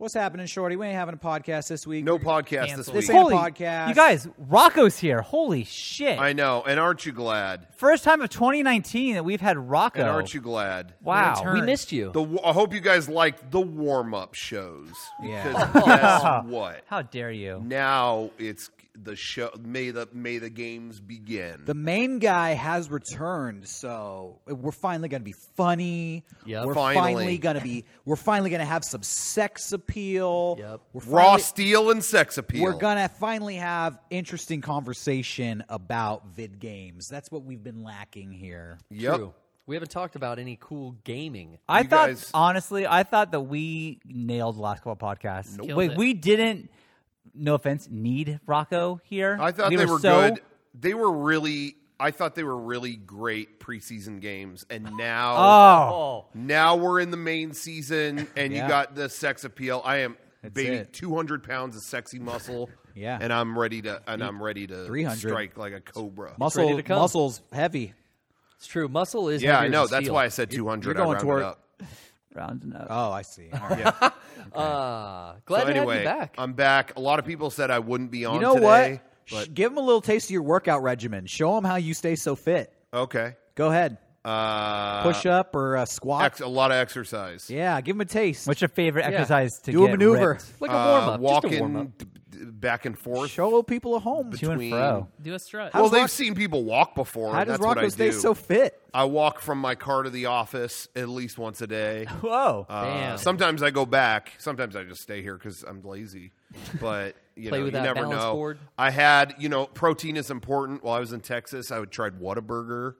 What's happening, Shorty? We ain't having a podcast this week. No podcast this week. This ain't a podcast. You guys, Rocco's here. Holy shit. I know. And aren't you glad? First time of 2019 that we've had Rocco. And aren't you glad? Wow. We missed you. I hope you guys liked the warm-up shows. Yeah. Because guess what? How dare you? Now it's the show. May the games begin. The main guy has returned, so we're finally going to be funny. Yep. We're Finally. finally going to have some sex appeal. Yep. Raw steel and sex appeal. We're going to finally have interesting conversation about vid games. That's what we've been lacking here. Yep. True. We haven't talked about any cool gaming. I You thought, guys- honestly, that we nailed the last couple of podcasts. Killed Wait, it. we didn't, no offense, need Rocco here. I thought We they were so- good. I thought they were really great preseason games, and now Oh. now we're in the main season, and you Yeah. got the sex appeal. I am baby it. 200 pounds of sexy muscle. Yeah. and I'm ready to 300 strike like a cobra. ready to come. Muscle's heavy. It's true. Muscle is Yeah, I heavier know. than That's steel. why I said 200. you're going I rounded toward- up. Rounding up. Oh, I see. All right. Yeah. Glad So to anyway, have you back. I'm back. A lot of people said I wouldn't be on You know today. what? Give them a little taste of your workout regimen. Show them how you stay so fit. But okay. Go ahead. Push up or squat. A lot of exercise. Yeah, give them a taste. What's your favorite Yeah. exercise to Do a get maneuver. ripped? Like a warm-up. Just a Walking warm-up. back and forth. Show people at home. To and between- fro. Do a strut. How Well, does they've Rock- seen people walk before. How and does that's what Rocco I stay do. so fit? I walk from my car to the office at least once a day. Whoa. Damn. Sometimes I go back. Sometimes I just stay here because I'm lazy. But you Play know, with you that never balance know. board. I had, protein is important. While I was in Texas, I would tried Whataburger.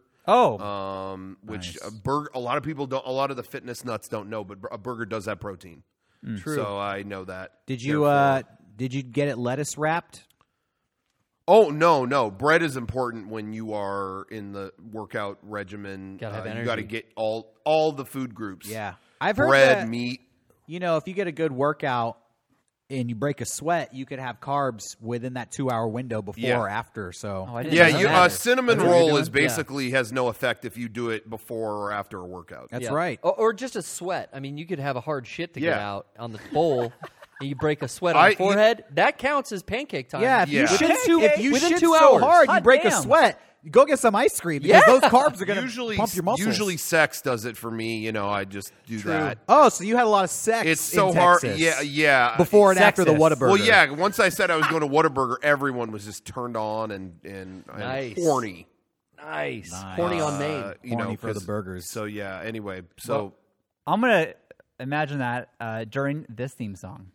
Which Nice. a lot of people don't. A lot of the fitness nuts don't know, but a burger does have protein. True. So I know that. Did you Therefore- did you get it lettuce wrapped? Oh no! Bread is important when you are in the workout regimen. Gotta have You got to energy. get all the food groups. Yeah, I've heard bread, that, meat. if you get a good workout and you break a sweat, you could have carbs within that 2-hour window before Yeah. or after. So I didn't Yeah, know you, that. cinnamon That's what you're roll doing? is basically has no effect if you do it before or after a workout. that's Yeah. right. Or just a sweat. I mean, you could have a hard shit to get Yeah. out on the bowl, and you break a sweat on the forehead. That counts as pancake time. Yeah, if Yeah. you shit, Within if you 2 shit so hours. hard, you Hot break a damn. sweat. Go get some ice cream because those carbs are going to Usually, pump your muscles. usually sex does it for me. I just do that. Oh, so you had a lot of sex. It's so in hard. Texas Yeah. Before and after the Sexist. Whataburger. Well, yeah. Once I said I was going to Whataburger, everyone was just turned on and Nice. horny. Nice. Nice. Horny on Maine. Horny for the 'cause- burgers. So yeah. Anyway, I'm going to imagine that during this theme song.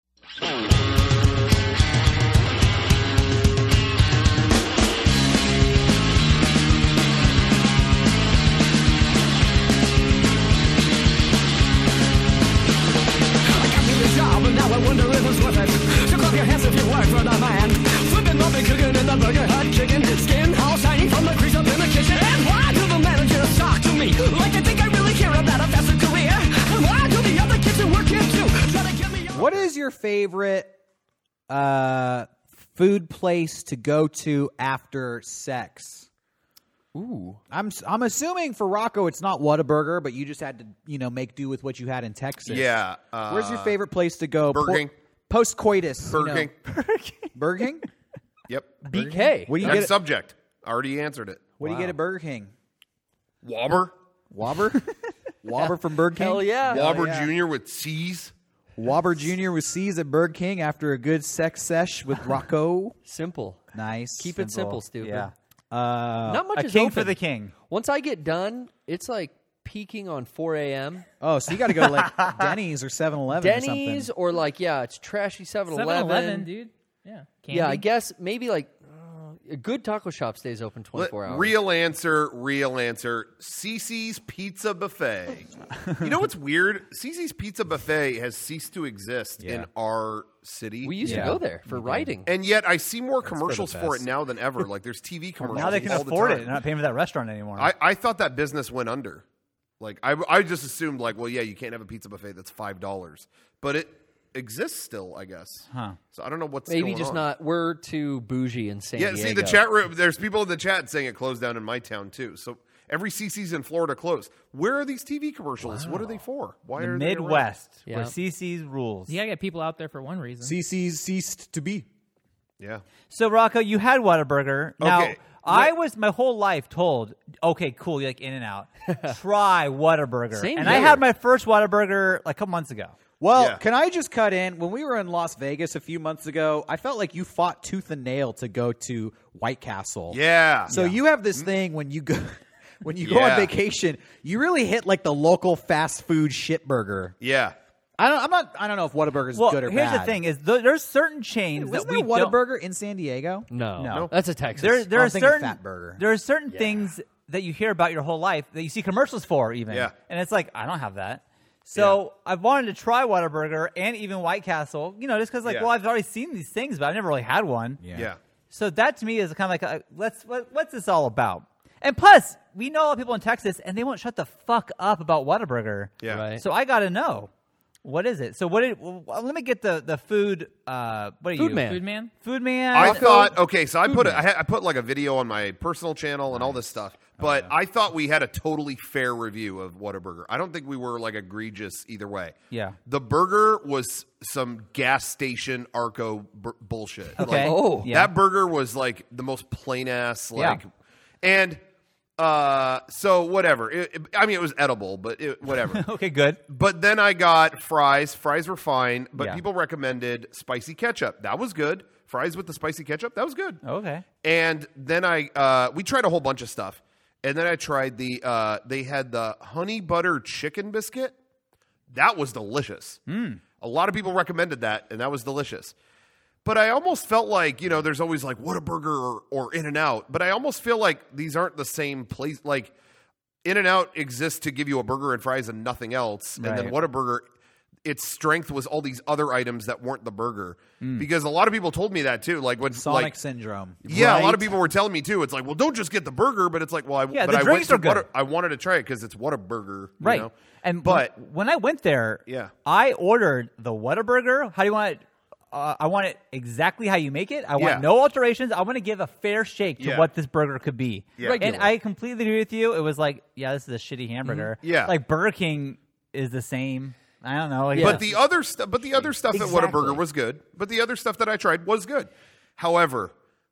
Job, and now I wonder if it's worth it. So clap your hands if you work for the man. Flipping, mopping, cooking in the burger hut chicken. Skin all shiny from the grease up in the kitchen. And why do the managers talk to me like they think I really care about a faster career? And why do the other kids who work here too try to get me on? What is your favorite food place to go to after sex? Ooh. I'm assuming for Rocco it's not Whataburger, but you just had to make do with what you had in Texas. yeah. Where's your favorite place to go? Burger King. Post coitus. Burger King. Burger King. Yep. BK. What do you Next get? subject. Already answered it. What do you get at Burger King? Whopper. Whopper. Whopper from Burger King. Hell yeah. Whopper Jr. with C's. Whopper Jr. with C's at Burger King after a good sex sesh with Rocco. Simple. Nice. Keep it simple, stupid. Yeah. Not much A is king open. for the king. Once I get done, it's like peaking on 4 a.m. Oh, so you got to go to like Denny's or 7-Eleven or Denny's something. or like, it's trashy 7-Eleven. 7-Eleven, dude. Yeah. Candy. Yeah, I guess maybe like a good taco shop stays open 24 hours. Real answer. Cece's Pizza Buffet. You know what's weird? Cece's Pizza Buffet has ceased to exist in our city. We used to Yeah. go there for writing. And yet I see more commercials the for it best. now than ever. Like there's TV commercials Now they can all the afford it. time. They're not paying for that restaurant anymore. I thought that business went under. Like I just assumed like, well, yeah, you can't have a pizza buffet that's $5, but it exists still, I guess. Huh. So I don't know what's Maybe going just on. not. We're too bougie in San Yeah, Diego. see the chat room. There's people in the chat saying it closed down in my town too. So Every CC's in Florida closed. Where are these TV commercials? What are they for? Why The are they around? Midwest, Yeah. where CC's rules. You gotta get people out there for one reason. CC's ceased to be. Yeah. So, Rocco, you had Whataburger. Now, Okay. I was my whole life told, okay, cool, you like In-N-Out. Try Whataburger. Same and here. I had my first Whataburger like a couple months ago. Well, Yeah. can I just cut in? When we were in Las Vegas a few months ago, I felt like you fought tooth and nail to go to White Castle. Yeah. So you have this thing when you go when you go Yeah. on vacation, you really hit like the local fast food shit burger. Yeah. I don't know if Whataburger's Well, good or here's bad. the thing: is there's certain chains Wasn't that we there don't. Whataburger in San Diego? No, No. that's a Texas. There I'm are thinking certain Fat Burger. There are certain things that you hear about your whole life that you see commercials for, even. Yeah. And it's like, I don't have that. So I've wanted to try Whataburger and even White Castle, just because, Yeah. well, I've already seen these things, but I've never really had one. Yeah. So that to me is kind of like, what's this all about? And plus, we know a lot of people in Texas, and they won't shut the fuck up about Whataburger. Yeah. Right. So I got to know, what is it? So let me get the food. What are you? Food man. Food man. Food man. I thought, okay, so I put like a video on my personal channel and all this stuff, but I thought we had a totally fair review of Whataburger. I don't think we were like egregious either way. Yeah. The burger was some gas station Arco bullshit. Okay. Oh. Yeah. That burger was like the most plain ass, like, Yeah. and so whatever. It was edible, but whatever. Okay, good. But then I got fries. Fries were fine, but Yeah. people recommended spicy ketchup. That was good. Fries with the spicy ketchup. That was good. Okay. And then we tried a whole bunch of stuff. And then I tried they had the honey butter chicken biscuit. That was delicious. A lot of people recommended that, and that was delicious. But I almost felt like, there's always like Whataburger or In-N-Out, but I almost feel like these aren't the same place. Like In-N-Out exists to give you a burger and fries and nothing else. And then Right. Whataburger, its strength was all these other items that weren't the burger. Because a lot of people told me that too. Like when Sonic syndrome. yeah, a lot of people were telling me too. It's like, well, don't just get the burger, but it's like, well, Yeah, but the I drinks went to are good. I wanted to try it because it's Whataburger, Right. You know? And but when I went there, Yeah. I ordered the Whataburger. How do you want it? I want it exactly how you make it. I Yeah. want no alterations. I want to give a fair shake to Yeah. what this burger could be. Yeah. And I completely agree with you. It was like, yeah, this is a shitty hamburger. Yeah. Like Burger King is the same. I don't know. Like, But the other stuff, at Exactly. Whataburger was good. But the other stuff that I tried was good. However,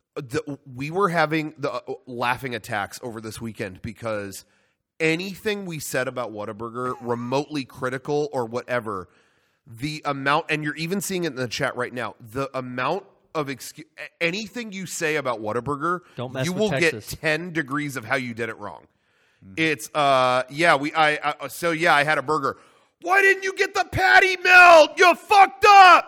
we were having the laughing attacks over this weekend because anything we said about Whataburger, remotely critical or whatever, the amount, and you're even seeing it in the chat right now, the amount of anything you say about Whataburger, Don't mess you with will Texas. get 10 degrees of how you did it wrong. It's I had a burger. Why didn't you get the patty melt? You fucked up.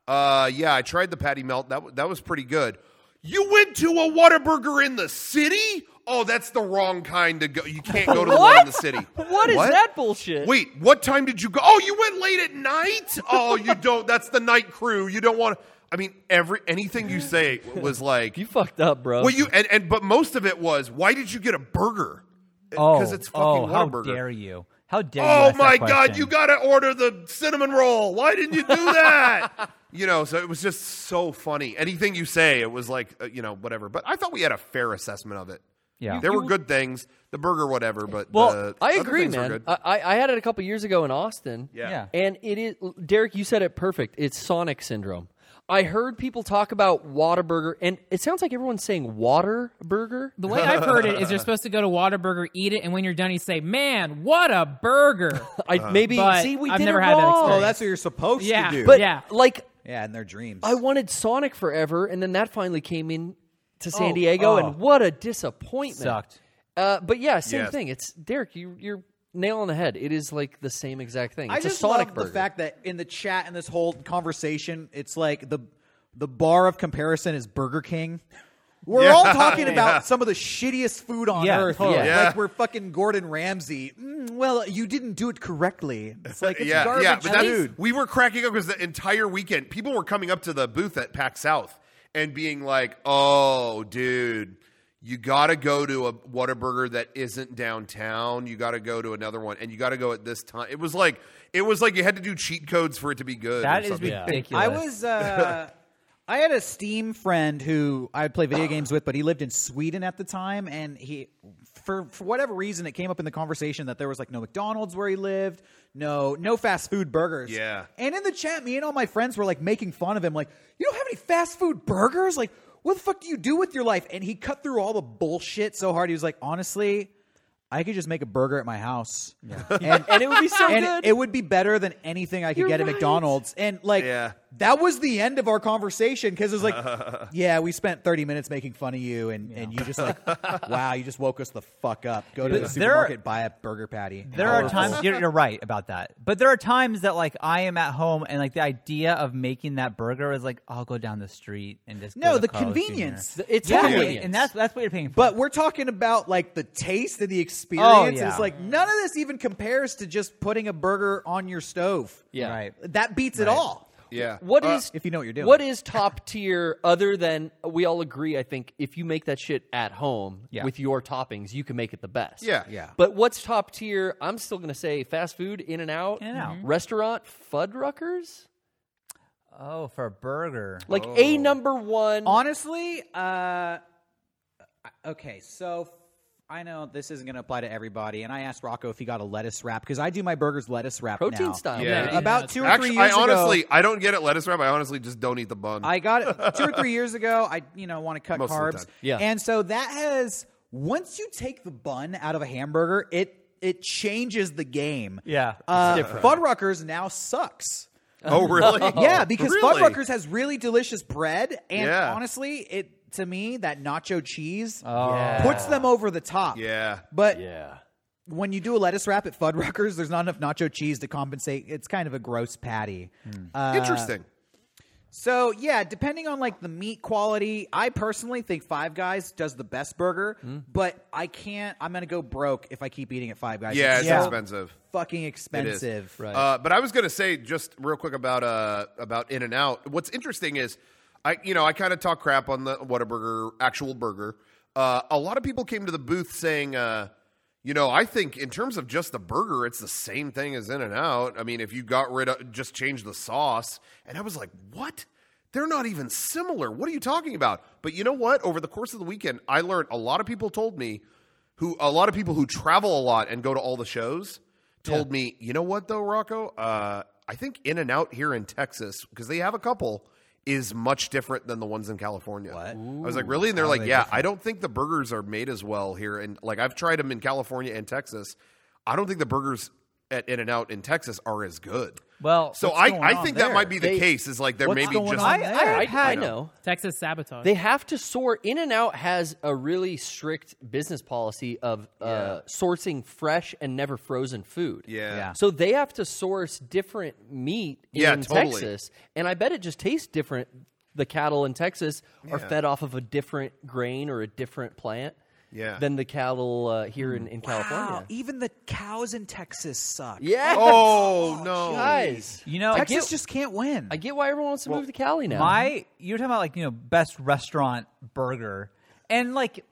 I tried the patty melt. That was pretty good. You went to a Whataburger in the city? Oh, that's the wrong kind to go. You can't go to the one in the city. What is that bullshit? Wait, what time did you go? Oh, you went late at night? Oh, you don't. That's the night crew. You don't want to. I mean, anything you say was like You fucked up, bro. well, but most of it was, why did you get a burger? oh, Because it's fucking how Whataburger. dare you? How dare you? Oh ask that my God! question? You got to order the cinnamon roll. Why didn't you do that? So it was just so funny. Anything you say, it was like, whatever. But I thought we had a fair assessment of it. Yeah. There were good things, the burger, whatever. But Well, I other agree, things were man. good. I had it a couple years ago in Austin. Yeah. And it is, Derek, you said it perfect. It's Sonic syndrome. I heard people talk about Whataburger, and it sounds like everyone's saying water burger. The way I've heard it is you're supposed to go to Whataburger, eat it, and when you're done, you say, "Man, what a burger!" Maybe But see we I've did never it had that wrong. experience. Oh, that's what you're supposed Yeah. to do. But Yeah. like yeah, in their dreams. I wanted Sonic forever, and then that finally came in to San Diego, and what a disappointment! Sucked. But yeah, same Yes. thing. It's Derek. You're nail on the head. It is like the same exact thing. I It's just a Sonic love burger. the fact that in the chat and this whole conversation, it's like the bar of comparison is Burger King. We're all talking about some of the shittiest food on Yeah, earth. totally. Yeah. Like we're fucking Gordon Ramsay. Well, you didn't do it correctly. It's like it's yeah, garbage but food. we were cracking up because the entire weekend, people were coming up to the booth at PAX South and being like, "Oh, dude, you got to go to a Whataburger that isn't downtown. You got to go to another one, and you got to go at this time." It was like you had to do cheat codes for it to be good. That or is something. ridiculous. I had a Steam friend who I'd play video games with, but he lived in Sweden at the time, and he, for whatever reason, it came up in the conversation that there was like no McDonald's where he lived, no fast food burgers. Yeah. And in the chat, me and all my friends were like making fun of him, like, you don't have any fast food burgers? Like, what the fuck do you do with your life? And he cut through all the bullshit so hard. He was like, honestly, I could just make a burger at my house. and it would be so And good. it would be better than anything I could get at McDonald's. And like, that was the end of our conversation because it was like, yeah, we spent 30 minutes making fun of you, and you just like, wow, you just woke us the fuck up. Go to the supermarket, buy a burger patty. There are times you're right about that, but there are times that like I am at home and like the idea of making that burger is like I'll go down the street and just go to the Carl's convenience. Jr. It's Yeah, convenience. and that's what you're paying for. But we're talking about like the taste and the experience. yeah. It's like none of this even compares to just putting a burger on your stove. Yeah. right. That beats it all. Yeah. What is if you know what you're doing. What is top tier other than we all agree? I think if you make that shit at home with your toppings, you can make it the best. Yeah. But what's top tier? I'm still going to say fast food, In-N-Out, In-N-Out. restaurant, Fuddruckers. Oh, for a burger. Like a number one. Honestly, okay, so I know this isn't going to apply to everybody, and I asked Rocco if he got a lettuce wrap because I do my burgers lettuce wrap Protein now. style. Yeah. Yeah. About 2 or 3 Actually, years I honestly, ago, I don't get it lettuce wrap. I honestly just don't eat the bun. I got it 2 or 3 years ago. I want to cut Most of the carbs, time. Yeah. and so that has once you take the bun out of a hamburger, it changes the game. Yeah, Fuddruckers now sucks. oh, really? Yeah, because Really? Fuddruckers has really delicious bread, and Yeah. honestly, to me that nacho cheese Yeah. puts them over the top. Yeah. But Yeah. when you do a lettuce wrap at Fuddruckers, there's not enough nacho cheese to compensate. It's kind of a gross patty. Interesting. So yeah, depending on like the meat quality, I personally think Five Guys does the best burger, but I'm gonna go broke if I keep eating at Five Guys. Yeah, it's so expensive. fucking expensive. Right. But I was going to say just real quick about In-N-Out. What's interesting is I kind of talk crap on the Whataburger actual burger. A lot of people came to the booth saying, I think in terms of just the burger, it's the same thing as In-N-Out. I mean, if you got rid of just change the sauce, and I was like, what? They're not even similar. What are you talking about? But you know what? Over the course of the weekend, I learned a lot of people told me a lot of people who travel a lot and go to all the shows told me, you know what though, Rocco? I think In-N-Out here in Texas, because they have a couple, is much different than the ones in California. What? I was like, really? And they're like, yeah, I don't think the burgers are made as well here. And like, I've tried them in California and Texas. I don't think the burgers at In-N-Out in Texas are as good. Well, So what's going I on think that there? might be the case. Is like they're What's maybe going just on there? I know. Texas sabotage. They have to sort. In-N-Out has a really strict business policy of sourcing fresh and never frozen food. Yeah. So they have to source different meat Yeah, in totally. Texas, and I bet it just tastes different. The cattle in Texas are fed off of a different grain or a different plant than the cattle here in California. Wow, even the cows in Texas suck. Yeah. Oh no, Guys. Texas just can't win. I get why everyone wants to move to Cali now. You're talking about like best restaurant burger, and like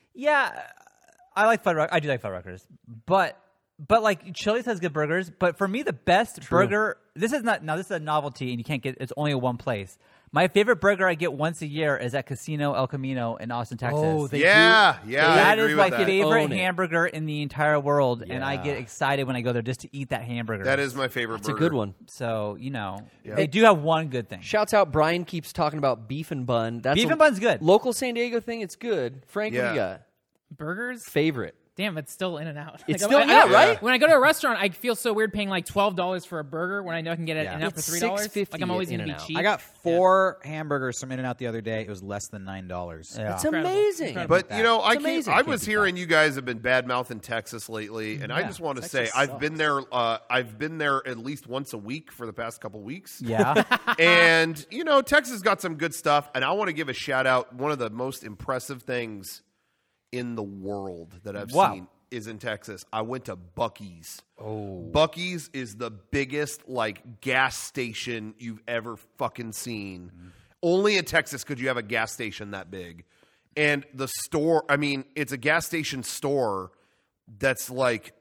I like Fuddruckers. I do like Fuddruckers, but like Chili's has good burgers. But for me, the best burger. This is a novelty, and you can't get. It's only at one place. My favorite burger I get once a year is at Casino El Camino in Austin, Texas. Oh, they yeah. I That agree is with my that. favorite Own it. hamburger in the entire world, and I get excited when I go there just to eat that hamburger. That is my favorite. It's a burger. good one. So they do have one good thing. Shouts out, Brian keeps talking about beef and bun. That's Beef and bun's good. Local San Diego thing, it's good. Frank, what do you got? Burgers? Favorite. Damn, it's still In-N-Out. It's Like, still- I- right? When I go to a restaurant, I feel so weird paying like $12 for a burger when I know I can get it In-N-Out for It's $3. $6.50 Like I'm always at going to be In-N-Out. cheap. I got 4 hamburgers from In-N-Out the other day. It was less than $9. Yeah. It's amazing. Incredible. But It's amazing. I was hearing you guys have been bad mouthing Texas lately, and I just want to say I've been there. I've been there at least once a week for the past couple weeks. Yeah. And Texas got some good stuff, and I want to give a shout out. One of the most impressive things in the world that I've seen is in Texas. I went to Buc-ee's. Buc-ee's is the biggest gas station you've ever fucking seen. Only in Texas could you have a gas station that big. And the store, I mean, it's a gas station store that's like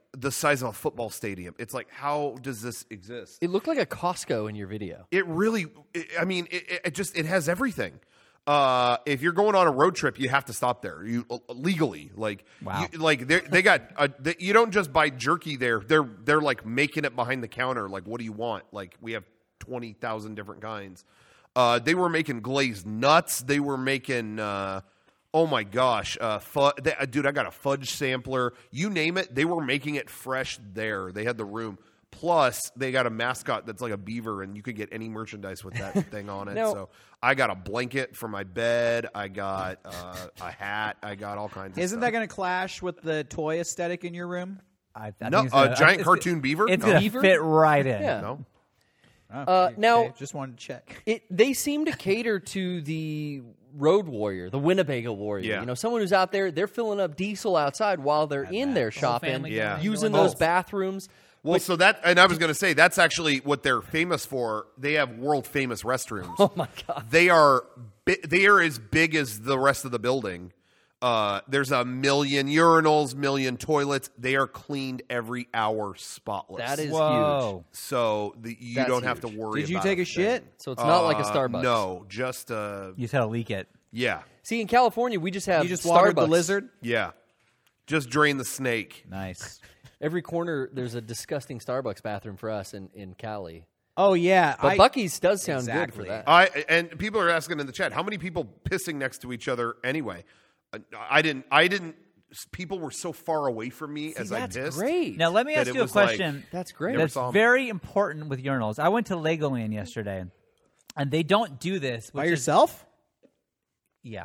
the size of a football stadium. It's like, how does this exist? It looked like a Costco in your video. It really, it has everything. If you're going on a road trip, you have to stop there. You legally, like, wow. They got. You don't just buy jerky there. They're like making it behind the counter. Like, what do you want? Like, we have 20,000 different kinds. They were making glazed nuts. They were making. Oh my gosh, dude! I got a fudge sampler. You name it, they were making it fresh there. They had the room. Plus, they got a mascot that's like a beaver, and you could get any merchandise with that thing on it. Now, so I got a blanket for my bed. I got a hat. I got all kinds of stuff. Isn't that going to clash with the toy aesthetic in your room? I No, think a giant cartoon beaver? It's No. going to fit right in. Yeah. No. Now, just wanted to check. they seem to cater to the road warrior, the Winnebago warrior. Yeah. You know, someone who's out there, they're filling up diesel outside while they're in there shopping, family Yeah. using going those both. bathrooms. Well, so that, and I was going to say, that's actually what they're famous for. They have world famous restrooms. Oh my God. They are as big as the rest of the building. There's 1 million urinals, 1 million toilets. They are cleaned every hour, spotless. That is huge. Whoa. so you That's don't have to huge. worry. Did you about take a thing. shit? So it's not like a Starbucks. No, just You just had to leak it. yeah, See, in California, we just have You just Starbucks. watered the lizard? yeah. Just drain the snake. Nice. Every corner, there's a disgusting Starbucks bathroom for us in Cali. Oh, yeah. But Buc-ee's does sound Exactly. good for that. And people are asking in the chat, how many people pissing next to each other anyway? I didn't. People were so far away from me as I That's pissed. great. Now, let me That ask it you a was like- question. That's great. Never That's saw 'em. very important with urinals. I went to Legoland yesterday, and they don't do this. By which is- yourself? Yeah.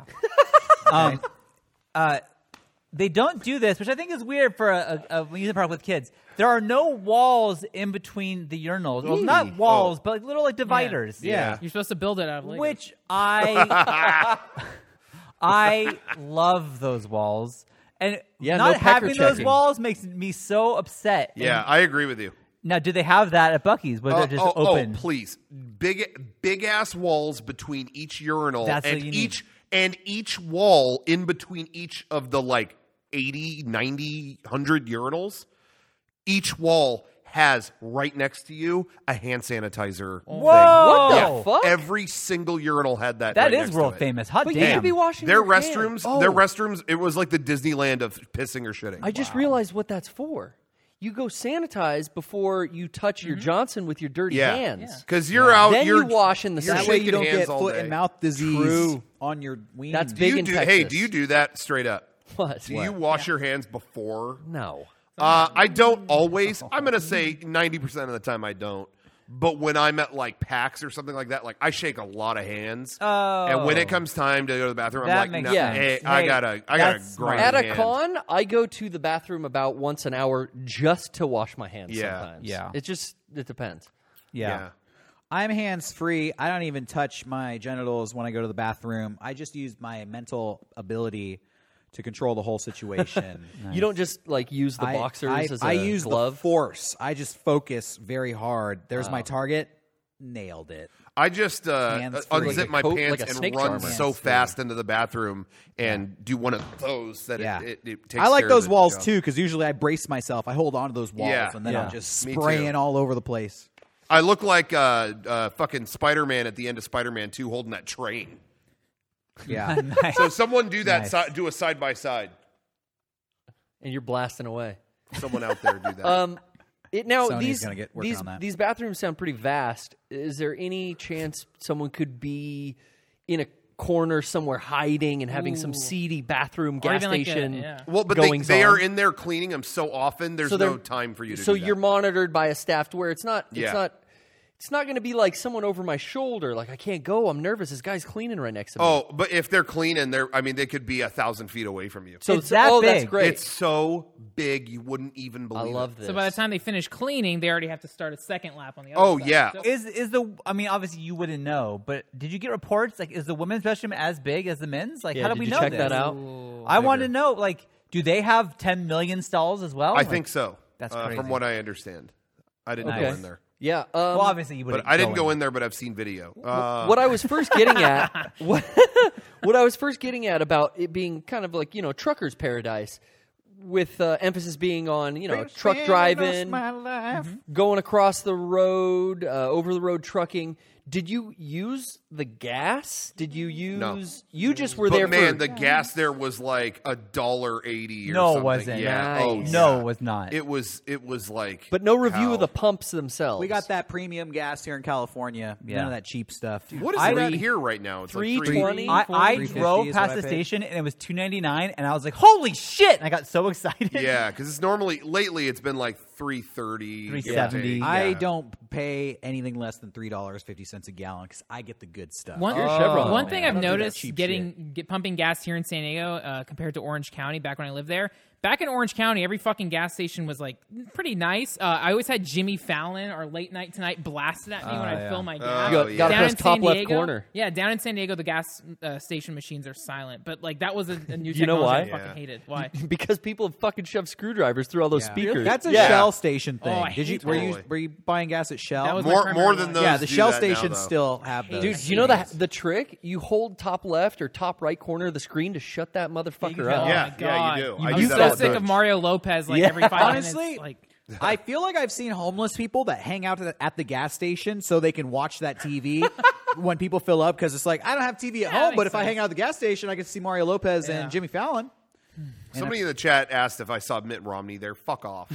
They don't do this, which I think is weird for a amusement park with kids. There are no walls in between the urinals. Well, not walls, but like little like dividers. Yeah. You're supposed to build it out of Lego. Which I love those walls. And Yeah, not no pecker having those checking. walls makes me so upset. Yeah, I agree with you. Now, do they have that at Buc-ee's? Where they're just open? Please, big ass walls between each urinal, That's and what you need. each wall in between each of the like 80, 90, 100 urinals. Each wall has right next to you a hand sanitizer. Whoa! What the Yeah, fuck? every single urinal had that. That right is next to world it. famous. Hot But you damn! should be washing Their your hands. restrooms, Oh, their restrooms. It was like the Disneyland of pissing or shitting. I just realized what that's for. You go sanitize before you touch your Johnson with your dirty yeah, hands. because you're out. Then you're you wash in the you're That sink. way shaking you don't hands get all foot day. and mouth disease True. on your ween. That's Do big you in do? Texas. Hey, do you do that straight up? What? Do you wash your hands before? No. I don't always. I'm going to say 90% of the time I don't. But when I'm at like PAX or something like that, like I shake a lot of hands. Oh. And when it comes time to go to the bathroom, That I'm like, makes no, sense. hey, Hey, I gotta that's grind At a a hand. con, I go to the bathroom about once an hour just to wash my hands Yeah. sometimes. Yeah. It depends. Yeah. I'm hands free. I don't even touch my genitals when I go to the bathroom. I just use my mental ability to control the whole situation. You don't just like use the boxers as a I use glove. the force. I just focus very hard. There's my target. Nailed it. I just Hands free. unzip Like a my coat- pants like a and snake run charmer. so Hands free. fast into the bathroom and do one of those that Yeah. it takes I like care of those the walls job. too because usually I brace myself. I hold on to those walls Yeah. and then Yeah. I'm just Me too. spraying all over the place. I look like fucking Spider-Man at the end of Spider-Man 2 holding that train. Yeah. Nice. So someone do that. Nice. Do a side by side. And you're blasting away. Someone out there do that. Now Sony's these gonna get working these on that. these bathrooms sound pretty vast. Is there any chance someone could be in a corner somewhere hiding and having some seedy bathroom Or gas even like a- station? yeah. Well, but goings they on? are in there cleaning them so often. There's So they're- no time for you to. So do that. you're monitored by a staff to where it's not. Yeah. It's not going to be like someone over my shoulder. Like I can't go. I'm nervous. This guy's cleaning right next to me. Oh, but if they're cleaning, they could be 1,000 feet away from you. so It's that that's big. great. It's so big you wouldn't even I believe love it. this. So by the time they finish cleaning, they already have to start a second lap on the other Oh, side. yeah. So- Is the? I mean, obviously you wouldn't know, but did you get reports? Like, is the women's restroom as big as the men's? Like, Yeah, how do did we you know check this? that out? I want to know. Like, do they have 10 million stalls as well? I Like, think so. That's From crazy. what I understand. I didn't Okay. go in there. Yeah. Well, obviously you But wouldn't. I didn't go in there, but I've seen video. What I was first getting at, what I was first getting at about it being kind of like trucker's paradise. with emphasis being on, truck driving, going across the road, over the road trucking. Did you use the gas? Did you use? No. You just were But there. man, the gas there was like $1.80 or No, something. it wasn't. Yeah. Nice. Oh, yeah. No, it was not. It was like. but no review how? of the pumps themselves. We got that premium gas here in California. Yeah. None of that cheap stuff. What is that here right now? It's like $3.20. I 350 drove is past what the I paid. station and it was $2.99, and I was like, "Holy shit!" And I got so excited. Yeah, because it's normally lately it's been like $3.30, $3.70. I don't pay anything less than $3.50 a gallon because I get the good stuff. One man. thing I I've don't do that noticed cheap pumping gas here in San Diego compared to Orange County back when I lived there. Back in Orange County, every fucking gas station was like pretty nice. I always had Jimmy Fallon or Late Night Tonight blasted at me when I'd fill my gas. You gotta Down press in top San left Diego, corner. Yeah, down in San Diego, the gas station machines are silent. But like that was a new technology You know why? I fucking hated. Why? because people fucking shove screwdrivers through all those speakers. That's a Yeah. Shell station thing. Oh, I Did you hate were you buying gas at Shell? That was my More primary than one. those. yeah, the do Shell that now, stations though. still have those. Dude, you know the trick? You hold top left or top right corner of the screen to shut that motherfucker up. Oh Yeah, my God. yeah, you do. I I'm do so that all the sick time. of Mario Lopez like every 5 Honestly, minutes. Like, I feel like I've seen homeless people that hang out at the gas station so they can watch that TV when people fill up because it's like, I don't have TV at home, makes but if I sense. hang out at the gas station, I can see Mario Lopez and Jimmy Fallon. Somebody in the chat asked if I saw Mitt Romney there. Fuck off.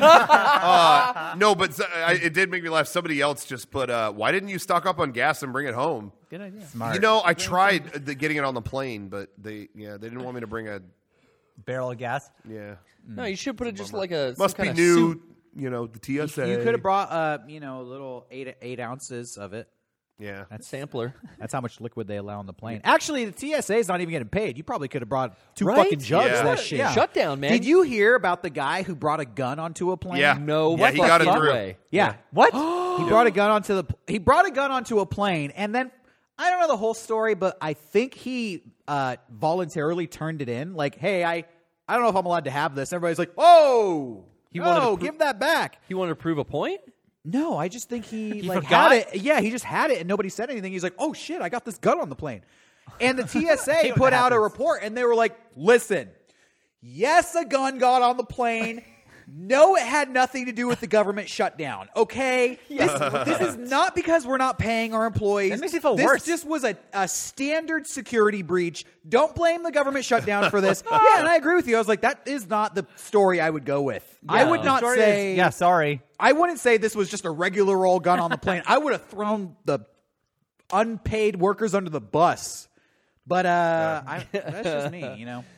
No, but it did make me laugh. Somebody else just put, why didn't you stock up on gas and bring it home? good idea. Smart. You know, I tried getting it on the plane, but they didn't want me to bring a, barrel of gas. yeah. No, you should put it just like a Must some be kinda new, suit. the TSA. You could have brought, a little 8 ounces of it. Yeah. That's sampler. That's how much liquid they allow on the plane. Actually, the TSA is not even getting paid. You probably could have brought 2 Right? fucking jugs Yeah. of that shit. Shutdown, man. Did you hear about the guy who brought a gun onto a plane? Yeah. No, Yeah, he got it fucking through. way. Yeah. What? He brought a gun onto a plane, and then I don't know the whole story, but I think he voluntarily turned it in. Like, hey, I don't know if I'm allowed to have this. Everybody's like, whoa, give that back. He wanted to prove a point? No, I just think he forgot? had it. Yeah, he just had it, and nobody said anything. He's like, oh shit, I got this gun on the plane. And the TSA put out a report, and they were like, listen, yes, a gun got on the plane. No, it had nothing to do with the government shutdown. Okay, this is not because we're not paying our employees. That makes it feel this worse. just was a standard security breach. Don't blame the government shutdown for this. Yeah, and I agree with you. I was like, that is not the story I would go with. I would not Story say. is- yeah, sorry. I wouldn't say this was just a regular old gun on the plane. I would have thrown the unpaid workers under the bus. But that's just me, you know.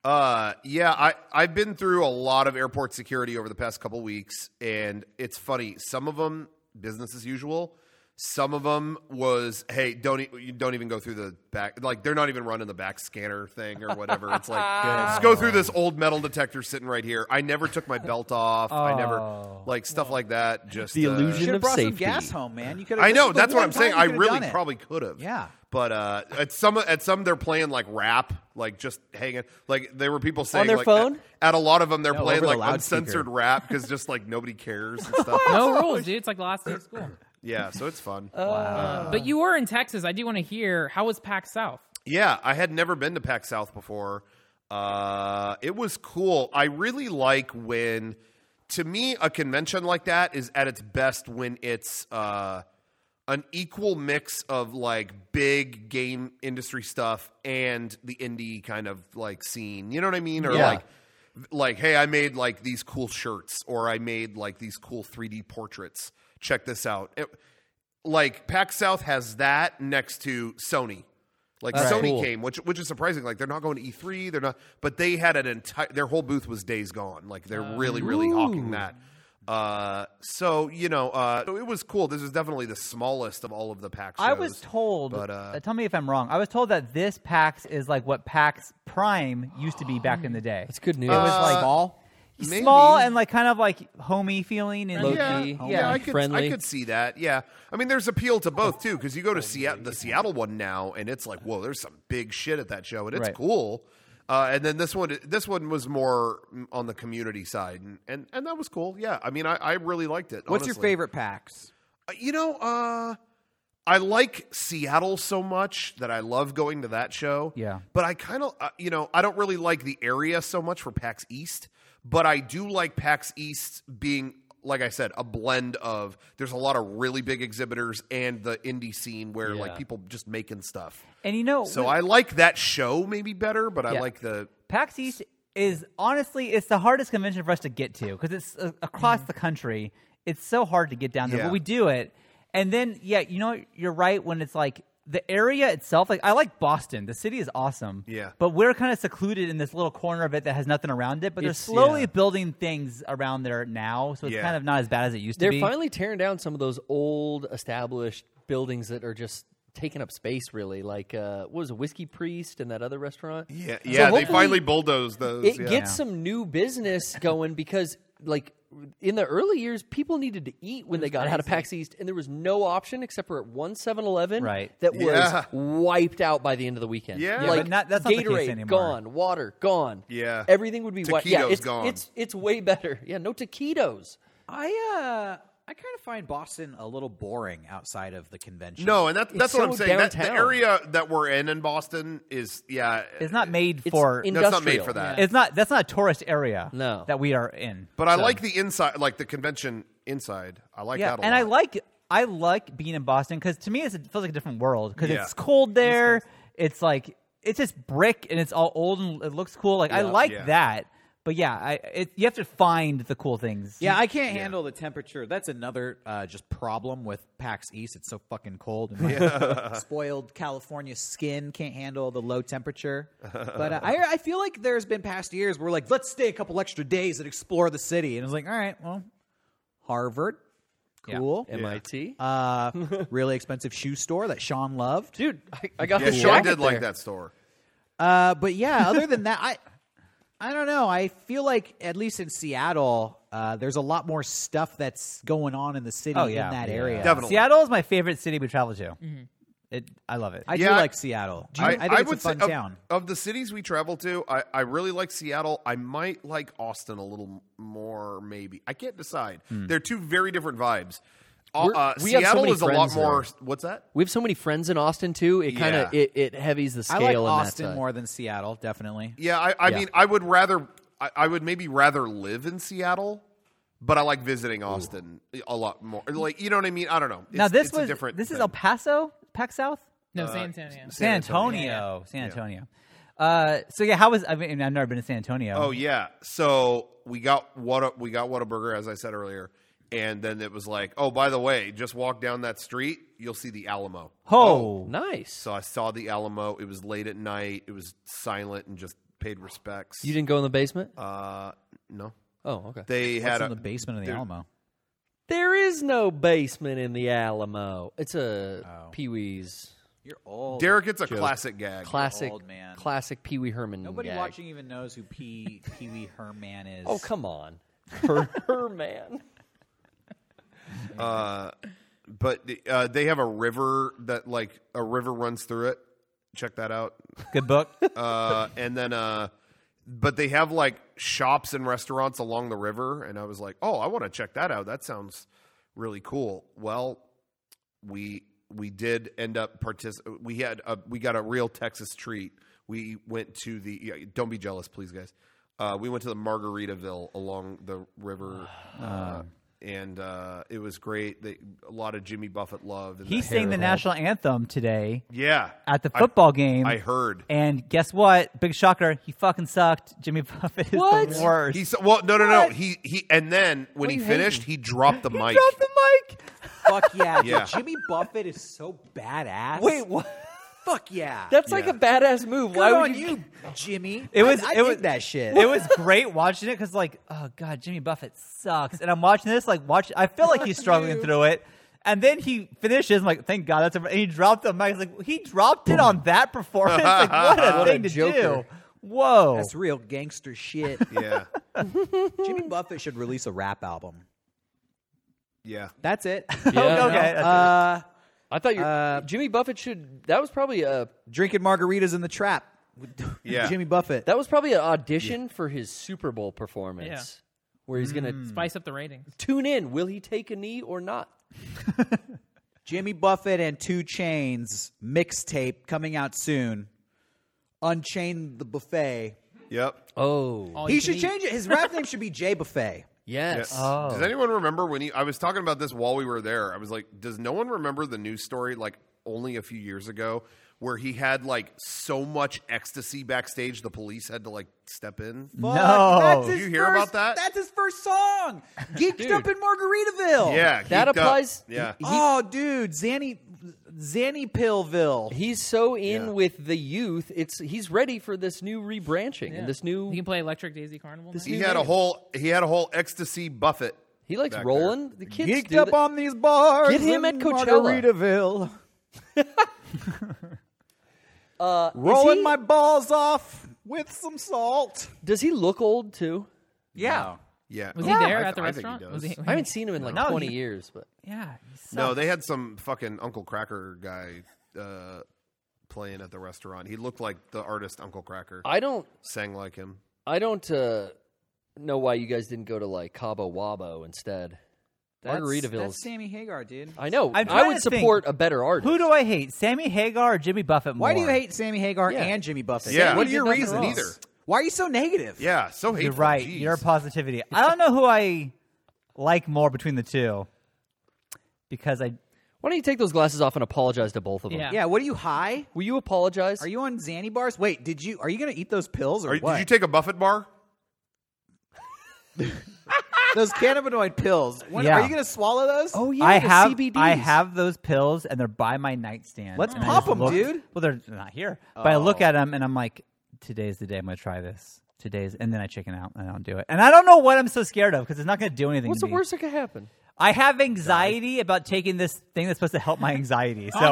I've been through a lot of airport security over the past couple weeks, and it's funny. Some of them business as usual. Some of them was, hey, don't even go through the back. Like, they're not even running the back scanner thing or whatever. It's like, just go through this old metal detector sitting right here. I never took my belt off. I never, like, stuff like that. Just The illusion Should have of brought some safety. gas home, man. You could. I know. That's what I'm saying. I really probably. probably could have. Yeah. But at some they're playing like rap, like just hanging. Like there were people saying their like, phone? At a lot of them, they're playing over the like loudspeaker. uncensored rap because just like nobody cares and stuff. No rules, dude. It's like the last day of school. Yeah, so it's fun. But you were in Texas. I do want to hear, how was PAX South? Yeah, I had never been to PAX South before. It was cool. I really like when, to me, a convention like that is at its best when it's an equal mix of like big game industry stuff and the indie kind of like scene. You know what I mean? Or like, hey, I made like these cool shirts, or I made like these cool 3D portraits. Check this out. Like PAX South has that next to Sony. Like Sony cool. came, which is surprising. Like they're not going to E3, they're not, but they had an entire. Their whole booth was Days Gone. Like they're really hawking that. So it was cool. This is definitely the smallest of all of the PAX shows. I was told, tell me if I'm wrong, I was told that this PAX is like what PAX Prime used to be back in the day. That's good news. It was like small. Maybe. small and like kind of like homey feeling and Low-key. Yeah, I friendly. could see that. Yeah, I mean, there's appeal to both too, because you go to the Seattle one now, and it's like, whoa, there's some big shit at that show, and it's Right. cool. And then this one was more on the community side, and that was cool. Yeah, I mean, I really liked it. What's your honestly. favorite PAX? I like Seattle so much that I love going to that show. Yeah. But I kind of, I don't really like the area so much for PAX East, but I do like PAX East being, like I said, a blend of, there's a lot of really big exhibitors and the indie scene where like people just making stuff. And so I like that show maybe better, but I like the PAX East is honestly, it's the hardest convention for us to get to because it's across the country. It's so hard to get down there, but we do it. And then, you're right when it's like the area itself. Like I like Boston. The city is awesome. Yeah. But we're kind of secluded in this little corner of it that has nothing around it. But they're slowly building things around there now, so it's kind of not as bad as it used to be. They're finally tearing down some of those old established buildings that are just taking up space, really. Like, what was it, Whiskey Priest and that other restaurant? Yeah, So they finally bulldozed those. It gets some new business going because, like, in the early years, people needed to eat when they got out of PAX East, and there was no option except for at one 7-Eleven that was wiped out by the end of the weekend. Yeah. but Like, that's not the Gatorade, case anymore. gone. Water, gone. Yeah. Everything would be wiped. Yeah, Taquitos it's gone. It's way better. Yeah, no taquitos. I kind of find Boston a little boring outside of the convention. No, and that's what so I'm saying. The downtown. area that we're in Boston is, It's not made It's for. that's not made for that. It's not. That's not a tourist area. No. That we are in. But I like the inside, like the convention inside. I like that a lot. And I like being in Boston because to me it feels like a different world because Yeah. it's cold there. It's like it's just brick and it's all old and it looks cool. Like I like that. But you have to find the cool things. Yeah, I can't handle the temperature. That's another just problem with PAX East. It's so fucking cold. And my spoiled California skin can't handle the low temperature. But I feel like there's been past years where we're like, let's stay a couple extra days and explore the city. And it's like, all right, well, Harvard, cool. MIT. Really expensive shoe store that Sean loved. Dude, I got the Sean jacket did like there. that store. But yeah, other than that, I don't know. I feel like, at least in Seattle, there's a lot more stuff that's going on in the city in that area. Definitely. Seattle is my favorite city we travel to. I love it. I do like Seattle. I think it's would a fun say town. Of the cities we travel to, I really like Seattle. I might like Austin a little more, maybe. I can't decide. They're two very different vibes. We have so Seattle many is a lot friends more. there. What's that? We have so many friends in Austin too. It kind of it heavies the I scale. like in that Austin side. more than Seattle, definitely. Yeah, I mean, I would rather. I would maybe rather live in Seattle, but I like visiting Austin a lot more. Like, you know what I mean? I don't know. Now It's a different. This is thing. El Paso, PAX South, No, San Antonio. San Antonio, San Antonio. So yeah, how was? I mean, I've never been to San Antonio. Oh yeah. So we got Whataburger, as I said earlier, and then it was like, oh, by the way, just walk down that street, you'll see the Alamo. Oh, Nice. So I saw the Alamo. It was late at night. It was silent and just paid respects. You didn't go in the basement? No. Oh, okay. They What's had in the basement of the Alamo? There is no basement in the Alamo. It's a Pee-wee's You're old. Derek, it's a classic gag. classic, old man. classic Pee Wee Herman. Nobody gag. watching even knows who Pee Wee Herman is. Oh, come on, Herman. But they have a river that, like, a river runs through it. Check that out. good book. And then, but they have like shops and restaurants along the river. And I was like, oh, I want to check that out. That sounds really cool. Well, we did end up we got a real Texas treat. We went to don't be jealous, please, guys. We went to the Margaritaville along the river. And it was great. A lot of Jimmy Buffett love. He sang the national anthem today. Yeah. At the football game. I heard. And guess what? Big shocker. He fucking sucked. Jimmy Buffett is the worst. No. He and then when he finished, he dropped the mic. Drop the mic. Fuck yeah. Yeah. Dude, Jimmy Buffett is so badass. Wait, what? Fuck yeah. That's like a badass move. Good Why on would you, Jimmy. It was that shit. It was great watching it because, like, oh god, Jimmy Buffett sucks. And I'm watching this, like, I feel like he's struggling through it. And then he finishes. I'm like, thank God that's. And he dropped the mic. Like, he dropped it on that performance. Like, what a thing to joker. do. Whoa, That's real gangster shit. Yeah. Jimmy Buffett should release a rap album. Yeah. That's it. Yeah, okay. I thought Jimmy Buffett should. That was probably Drinking margaritas in the trap. With Yeah. Jimmy Buffett. an audition for his Super Bowl performance, where he's gonna Spice up the ratings. tune in. Will he take a knee or not? Jimmy Buffett and 2 Chainz mixtape coming out soon. Unchain the Buffet. Yep. Oh. He should change it. His rap name should be Jay Buffet. Yes. Oh. Does anyone remember when I was talking about this while we were there? I was like, does no one remember the news story like only a few years ago where he had like so much ecstasy backstage the police had to like step in? No. Did you hear about that? That's his first song. Geeked Up in Margaritaville. Yeah. That Geeked Up. applies. Yeah. Oh, dude. Zanny Pillville. He's so in with the youth. He's ready for this new rebranching and this new. He can play Electric Daisy Carnival. He had a whole ecstasy Buffett. He likes back rolling. The kids Geeked do up that. on these bars. Get him in at Coachella. Margaritaville. Is Rolling he- my balls off with some salt. Does he look old too? Yeah. Yeah. Was he there I- at the I think he restaurant? does. Was he? I haven't seen him in like No, 20 he- years, but Yeah. No, they had some fucking Uncle Cracker guy playing at the restaurant. He looked like the artist Uncle Cracker. I don't Sang like him. know why you guys didn't go to like Cabo Wabo instead. Margaritaville's. That's Sammy Hagar, dude. I know. I'm I trying would to think, support a better artist. Who do I hate? Sammy Hagar or Jimmy Buffett more? Why do you hate Sammy Hagar Yeah. and Jimmy Buffett? Yeah. What are He your did nothing reasons? wrong. Either. Why are you so negative? Yeah, so hateful. You're right. Jeez. Your positivity. I don't know who I like more between the two. Because Why don't you take those glasses off and apologize to both of them? Yeah. Yeah, what are you high? Will you apologize? Are you on Xanny bars? Wait, are you going to eat those pills or what? Did you take a Buffett bar? those cannabinoid pills? Yeah. Are you going to swallow those? Oh yeah, I the have CBDs. I have those pills and they're by my nightstand. Let's And I pop just 'em, look- dude. Well, they're not here. But I look at them and I'm like, today's the day I'm going to try this. And then I chicken out and I don't do it. And I don't know what I'm so scared of because it's not going to do anything What's to the me. worst that could happen? I have anxiety about taking this thing that's supposed to help my anxiety. So Just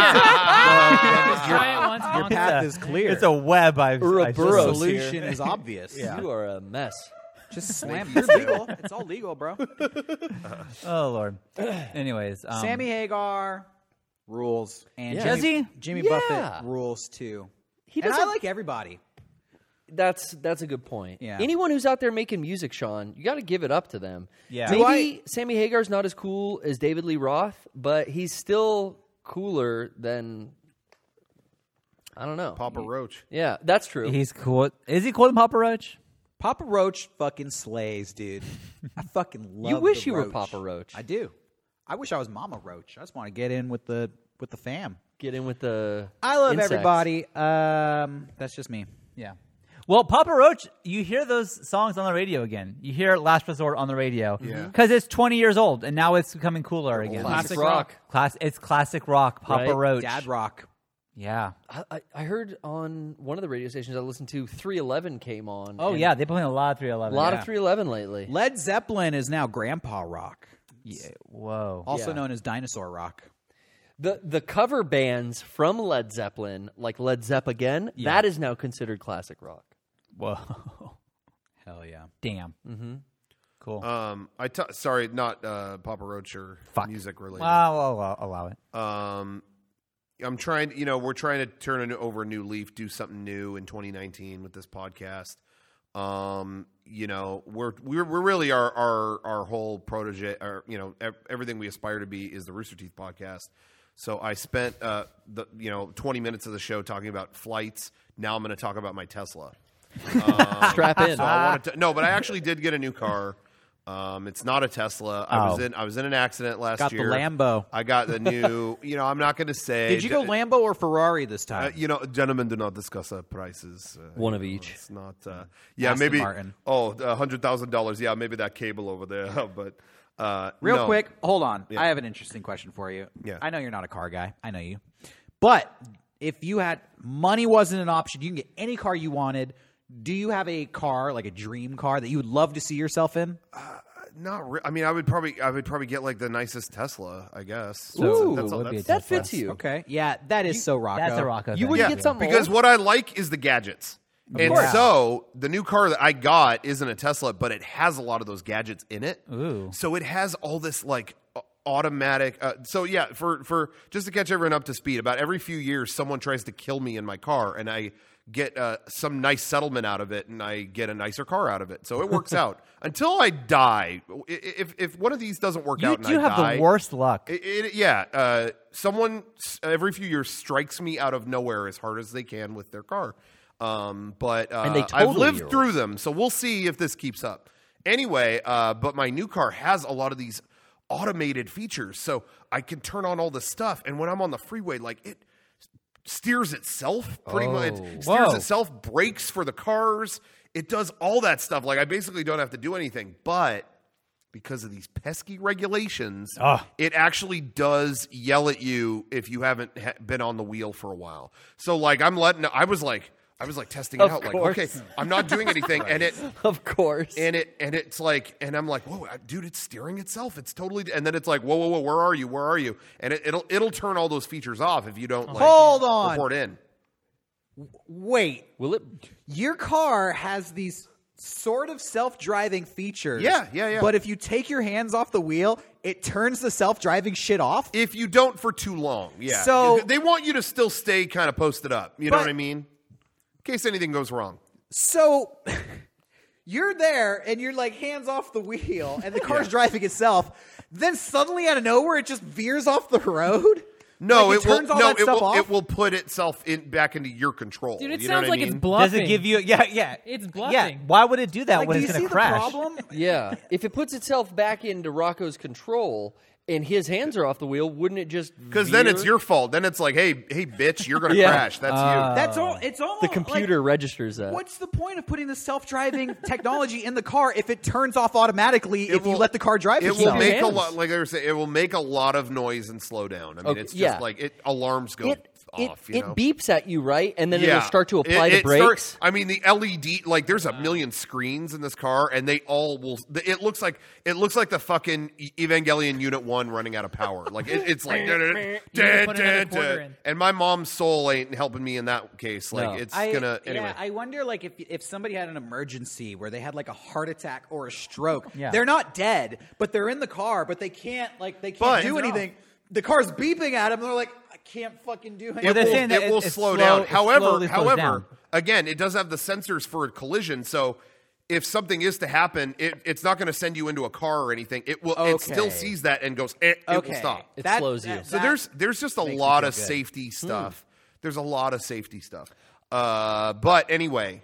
try it once. Your once. path is clear. it's a web I've Ouroboros I The just- here. solution is obvious. You are a mess. Just slam it. You're legal. It's all legal, bro. Oh, Lord. Anyways. Sammy Hagar rules. And Yeah. Does he? Jimmy Yeah. Buffett rules too. He And I doesn't like everybody. That's a good point. Yeah. Anyone who's out there making music, Sean, you got to give it up to them. Yeah. Maybe Sammy Hagar's not as cool as David Lee Roth, but he's still cooler than I don't know. Papa Roach. Yeah, that's true. He's cool. Is he cooler than Papa Roach? Papa Roach fucking slays, dude. I fucking love You wish the you were Roach. Papa Roach. I do. I wish I was Mama Roach. I just want to get in with the fam. Get in with the I love insects. everybody. That's just me. Yeah. Well, Papa Roach, you hear those songs on the radio again. You hear Last Resort on the radio. Yeah. Because it's 20 years old, and now it's becoming cooler again. Classic rock. rock. It's classic rock, Papa Right. Roach. Dad rock. Yeah. I heard on one of the radio stations I listened to, 311 came on. Oh, and yeah. They've been playing a lot of 311. a lot yeah. of 311 lately. Led Zeppelin is now Grandpa Rock, Yeah. Whoa. also Yeah. known as Dinosaur Rock. The cover bands from Led Zeppelin, like Led Zepp again, that is now considered classic rock. Whoa. Hell yeah. Damn. Mm-hmm. Cool. Sorry, not Papa Roach or Fuck. music related. I'll allow it. I'm trying. We're trying to turn over a new leaf, do something new in 2019 with this podcast. We're really our whole protege, or everything we aspire to be is the Rooster Teeth podcast. So I spent 20 minutes of the show talking about flights. Now I'm going to talk about my Tesla. Strap in. So I wanted to, no, but I actually did get a new car. It's not a Tesla. I was in an accident last Got year. the Lambo. I got the new. I'm not going to say. Did you go Lambo or Ferrari this time? Gentlemen do not discuss prices. One of each. It's not. Aston maybe. Martin. $100,000. Yeah, maybe that cable over there. But Real no. quick, hold on. Yeah. I have an interesting question for you. Yeah. I know you're not a car guy. I know you. But if you had money wasn't an option, you can get any car you wanted. Do you have a car, like a dream car, that you would love to see yourself in? Not. I mean, I would probably get like the nicest Tesla. I guess. Ooh, that's would be a That Tesla. fits you. Okay. Yeah, that is so Rocco. That's a Rocco. You thing. wouldn't get something because old? what I like is the gadgets. And course. so the new car that I got isn't a Tesla, but it has a lot of those gadgets in it. Ooh. So it has all this like automatic. So yeah, for just to catch everyone up to speed, about every few years, someone tries to kill me in my car, and I get some nice settlement out of it, and I get a nicer car out of it. So it works out until I die. If one of these doesn't work out, and I die, you have the worst luck. Someone every few years strikes me out of nowhere as hard as they can with their car. But and they I've lived through them, so we'll see if this keeps up. Anyway, but my new car has a lot of these automated features, so I can turn on all the stuff, and when I'm on the freeway, like it steers itself pretty much. It steers itself, brakes for the cars. It does all that stuff. Like I basically don't have to do anything, but because of these pesky regulations, it actually does yell at you if you haven't been on the wheel for a while. So like I was testing it out. Like, okay, I'm not doing anything, and it, of course, and it's like, and I'm like, whoa, dude, it's steering itself. It's totally, and then it's like, whoa, where are you? And it'll turn all those features off if you don't report in. Wait, will it? Your car has these sort of self-driving features. Yeah. But if you take your hands off the wheel, it turns the self-driving shit off. If you don't for too long, yeah. So they want you to still stay kind of posted up. You know what I mean? In case anything goes wrong. So you're there and you're like hands off the wheel and the car's driving itself. Then suddenly out of nowhere it just veers off the road? No, like it will put itself back into your control. Dude, it you sounds know like I mean? it's bluffing. Does it give you It's bluffing. Yeah. Why would it do that Like, when do it's you going see to crash? the problem? Yeah. If it puts itself back into Rocco's control and his hands are off the wheel, wouldn't it just Because then it's your fault. Then it's like, hey, bitch, you're going to crash. That's you. That's all. It's all the computer registers that. What's the point of putting the self-driving technology in the car if it turns off automatically you let the car drive itself? It will make a lot, like I was saying, it will make a lot of noise and slow down. I mean, it's just like alarms go off. It beeps at you, right? And then it'll start to apply the brakes. The LED, like there's a million screens in this car, and they all will. It looks like the fucking Evangelion Unit 1 running out of power. Like it's like, and my mom's soul ain't helping me in that case. Like anyway. Yeah, I wonder, like if somebody had an emergency where they had like a heart attack or a stroke, they're not dead, but they're in the car, but they can't do anything. The car's beeping at them, and they're like, I can't fucking do anything. It will slow down. However, again, it does have the sensors for a collision, so if something is to happen, it's not going to send you into a car or anything. It will. It still sees that and goes. It will stop. It slows you. So there's just a lot of safety stuff. There's a lot of safety stuff. But anyway,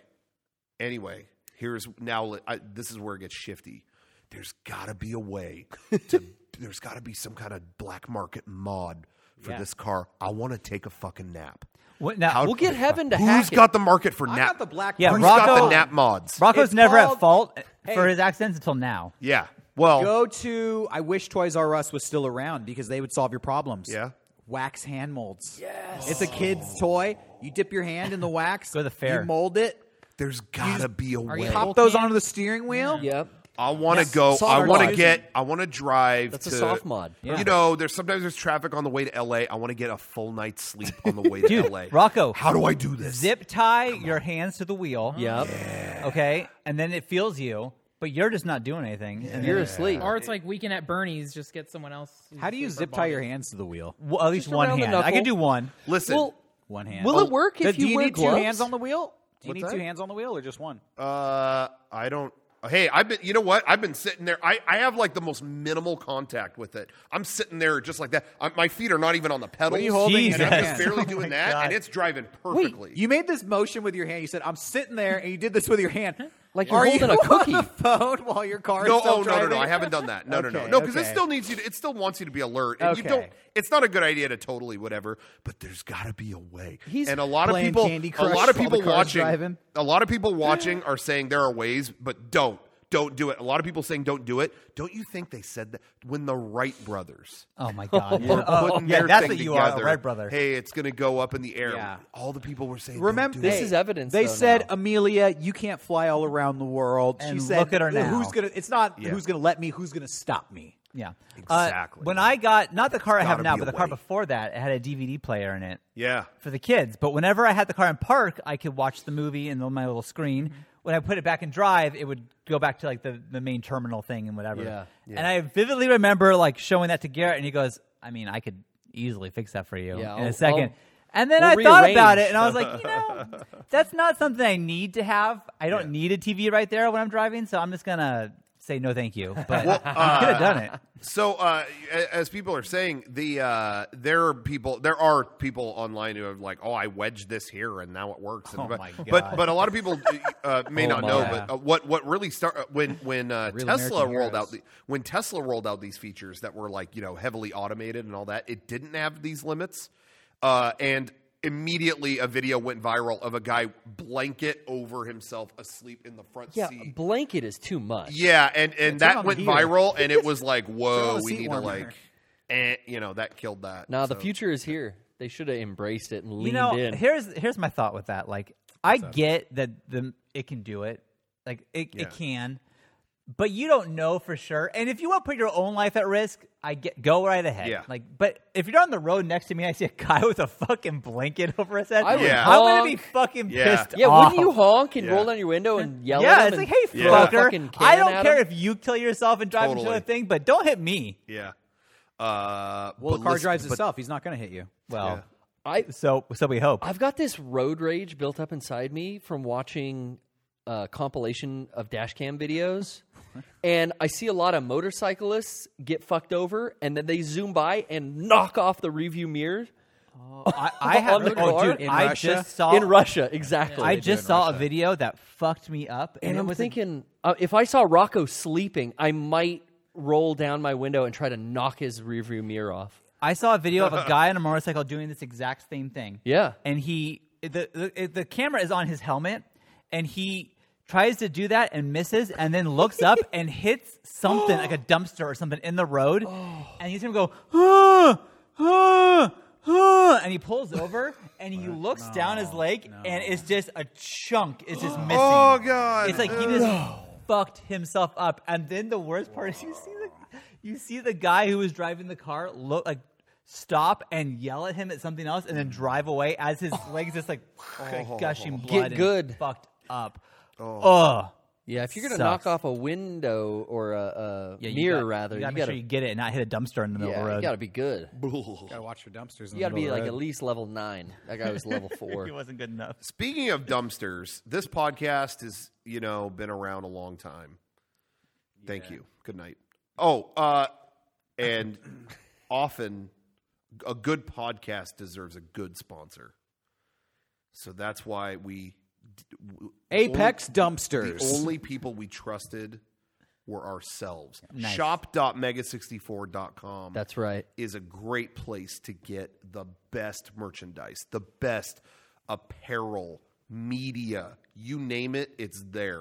this is where it gets shifty. There's got to be a way to. There's got to be some kind of black market mod for this car. I want to take a fucking nap. We'll get Heaven to hack Who's got the market for nap? I got the black Who's got the nap mods? Rocco's never at fault for his accidents until now. Yeah. Well, go to. I wish Toys R Us was still around because they would solve your problems. Yeah. Wax hand molds. Yes. It's a kid's toy. You dip your hand in the wax. Go to the fair. You mold it. There's got to be a way. Pop those onto the steering wheel. Yep. I want to go. I want to drive. That's a soft mod. Yeah. You know, there's traffic on the way to LA. I want to get a full night's sleep on the way to LA. Rocco, how do I do this? Zip tie your hands to the wheel. Yep. Yeah. Okay, and then it feels you, but you're just not doing anything, and you're asleep. Or it's like Weekend at Bernie's. Just get someone else. How do you zip tie your hands to the wheel? Well, at least one hand. I can do one. Listen, one hand. Will it work if you wear need gloves? 2 hands on the wheel? Do you need 2 hands on the wheel or just one? I don't. Hey, you know what? I've been sitting there. I have like the most minimal contact with it. I'm sitting there just like that. My feet are not even on the pedals. What are you holding? And I'm just barely doing that, and it's driving perfectly. Wait, you made this motion with your hand. You said, I'm sitting there, and you did this with your hand. Like you're holding a cookie. On the phone while your car is no. I haven't done that. No, because it still needs you. It still wants you to be alert, and you don't. It's not a good idea to totally whatever. But there's got to be a way. And a lot of people watching are saying there are ways, but don't do it. A lot of people saying don't do it. Don't you think they said that when the Wright brothers? Oh my God! Were putting their that's thing what you together, are, a Wright brother. Hey, it's going to go up in the air. Yeah. All the people were saying. Remember, this is evidence. They said, now. Amelia, you can't fly all around the world. And she said, look at her now. It's not who's going to let me. Who's going to stop me? Yeah, exactly. When I got not the car I have now, but the car way. before that, it had a DVD player in it. Yeah. For the kids, but whenever I had the car in park, I could watch the movie in my little screen. when I put it back in drive, it would go back to like the main terminal thing and whatever. Yeah. And I vividly remember like showing that to Garrett, and he goes, I mean, I could easily fix that for you in a second. And then I thought about it, and I was like, that's not something I need to have. I don't need a TV right there when I'm driving, so I'm just going to say no thank you. But you could have done it. So as people are saying, there are people online who are like, oh, I wedged this here and now it works. Oh my God. But a lot of people may not know. But what really started when Tesla rolled out these features that were like heavily automated and all that, it didn't have these limits, and immediately a video went viral of a guy blanket over himself asleep in the front seat. Yeah, blanket is too much. Yeah, and that went viral, and it was like, whoa, we need to like, that killed that. Now the future is here. They should have embraced it and leaned in. Here's my thought with that. Like, I get that it can do it. Like, it can. But you don't know for sure. And if you want to put your own life at risk, go right ahead. Yeah. Like, but if you're on the road next to me, I see a guy with a fucking blanket over his head. I'm going to be fucking pissed off. Yeah, wouldn't you honk and roll down your window and yell at him? Yeah, it's like, hey, fucker, I don't care if you kill yourself and drive into the thing, but don't hit me. Yeah. The car drives itself. He's not going to hit you. Well, so we hope. I've got this road rage built up inside me from watching a compilation of dash cam videos. And I see a lot of motorcyclists get fucked over, and then they zoom by and knock off the rearview mirror. I have dude, in Russia, exactly. I just saw a video that fucked me up, and I'm thinking, if I saw Rocco sleeping, I might roll down my window and try to knock his rearview mirror off. I saw a video of a guy on a motorcycle doing this exact same thing. Yeah, and the camera is on his helmet, and he tries to do that and misses, and then looks up and hits something like a dumpster or something in the road, and he's gonna go, and he pulls over and he looks down his leg, and it's just a chunk is just missing. Oh God! It's like he just fucked himself up. And then the worst part is you see the guy who was driving the car stop and yell at him at something else, and then drive away as his legs just like gushing blood. Get good. And fucked up. Yeah, if you're gonna knock off a window or a mirror, you gotta make sure you get it and not hit a dumpster in the middle of the road. You gotta be good. Gotta watch your dumpsters. You gotta be like at least level 9. That guy was level 4. He wasn't good enough. Speaking of dumpsters, this podcast has been around a long time. Thank you. Good night. And often a good podcast deserves a good sponsor. So that's why Apex Dumpsters. The only people we trusted were ourselves. Nice. Shop.mega64.com. That's right. Is a great place to get the best merchandise, the best apparel, media, you name it, it's there.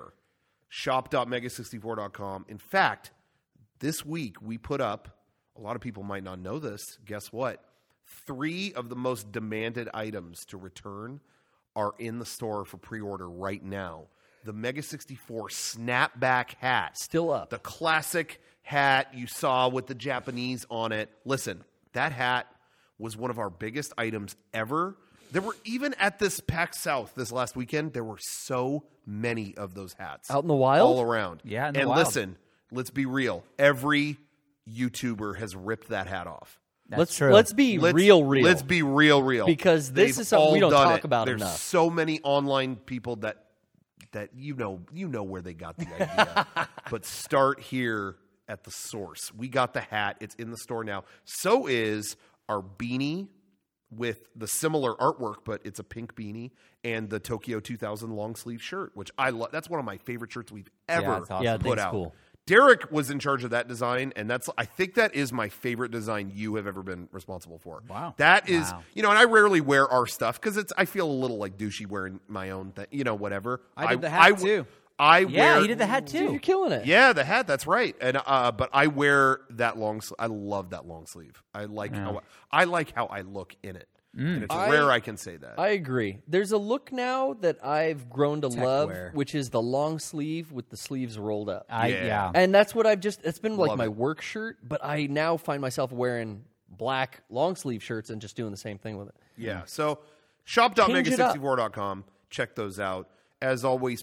Shop.mega64.com. In fact, this week we put up, a lot of people might not know this, guess what? 3 of the most demanded items to return are in the store for pre-order right now. The Mega 64 snapback hat. Still up. The classic hat you saw with the Japanese on it. Listen, that hat was one of our biggest items ever. There were, even at this PAX South this last weekend, there were so many of those hats. Out in the wild? All around. Yeah, in the wild. Listen, let's be real. Every YouTuber has ripped that hat off. That's true. Let's be real. Let's be real. Because this is something we don't talk about enough. There's so many online people that you know where they got the idea. But start here at the source. We got the hat. It's in the store now. So is our beanie with the similar artwork, but it's a pink beanie, and the Tokyo 2000 long sleeve shirt, which I love. That's one of my favorite shirts we've ever put out. Cool. Derek was in charge of that design, and I think that is my favorite design you have ever been responsible for. Wow. That is, and I rarely wear our stuff because I feel a little like douchey wearing my own thing, whatever. I did the hat too. He did the hat too. Dude, you're killing it. Yeah, the hat, that's right. And but I wear that long sleeve. I love that long sleeve. I like how I look in it. And it's rare I can say that. I agree. There's a look now that I've grown to love, which is the long sleeve with the sleeves rolled up. And that's what it's been like my work shirt, but I now find myself wearing black long sleeve shirts and just doing the same thing with it. Yeah. So shop.mega64.com. Check those out. As always,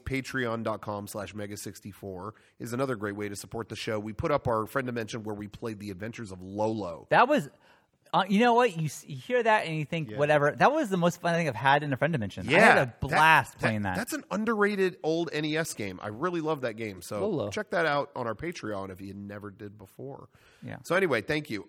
patreon.com/mega64 is another great way to support the show. We put up our Friend Dimension where we played the Adventures of Lolo. That was... you know what? You hear that and you think, whatever. That was the most fun thing I've had in a Friend Dimension. Yeah, I had a blast playing that. That's an underrated old NES game. I really love that game. So Lolo. Check that out on our Patreon if you never did before. Yeah. So anyway, thank you.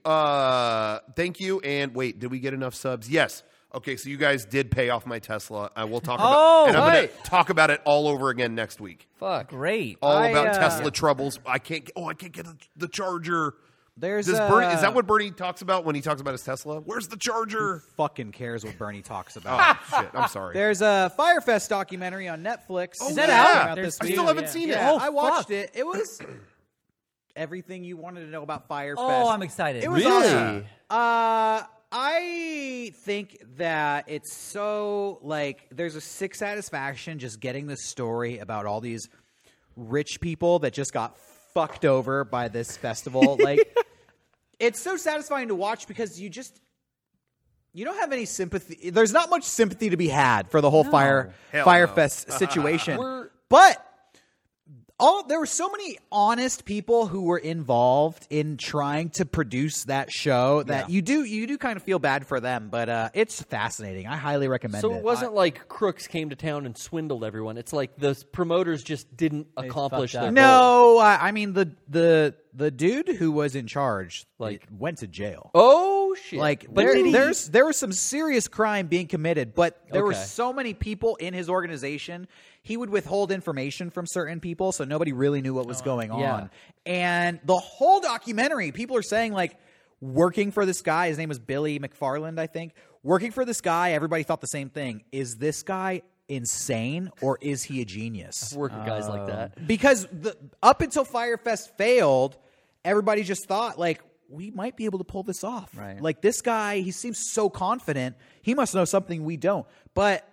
Thank you. And wait, did we get enough subs? Yes. Okay, so you guys did pay off my Tesla. I will talk about and I'm going to talk about it all over again next week. Fuck. Great. All about Tesla troubles. I can't get the charger. There's Bernie, is that what Bernie talks about when he talks about his Tesla? Where's the charger? Who fucking cares what Bernie talks about? Oh, shit. I'm sorry. There's a Firefest documentary on Netflix. Oh, Is that out? I still haven't seen it. Yeah, I watched it. It was everything you wanted to know about Firefest. Oh, I'm excited. It was Really? awesome. I think that it's so, like, there's a sick satisfaction just getting the story about all these rich people that just got fucked over by this festival. Like, it's so satisfying to watch because you don't have any sympathy. There's not much sympathy to be had for the whole Firefest situation. But there were so many honest people who were involved in trying to produce that show that you do kind of feel bad for them. But it's fascinating. I highly recommend it. So it wasn't like crooks came to town and swindled everyone. It's like the promoters just didn't accomplish their goal. No, I mean the dude who was in charge went to jail. Oh shit! Like there was some serious crime being committed, but there were so many people in his organization. He would withhold information from certain people, so nobody really knew what was going on. And the whole documentary, people are saying, like, working for this guy, his name was Billy McFarland, I think. Working for this guy, everybody thought the same thing. Is this guy insane or is he a genius? Working guys like that. Because up until Firefest failed, everybody just thought, like, we might be able to pull this off. Right. Like, this guy, he seems so confident. He must know something we don't. But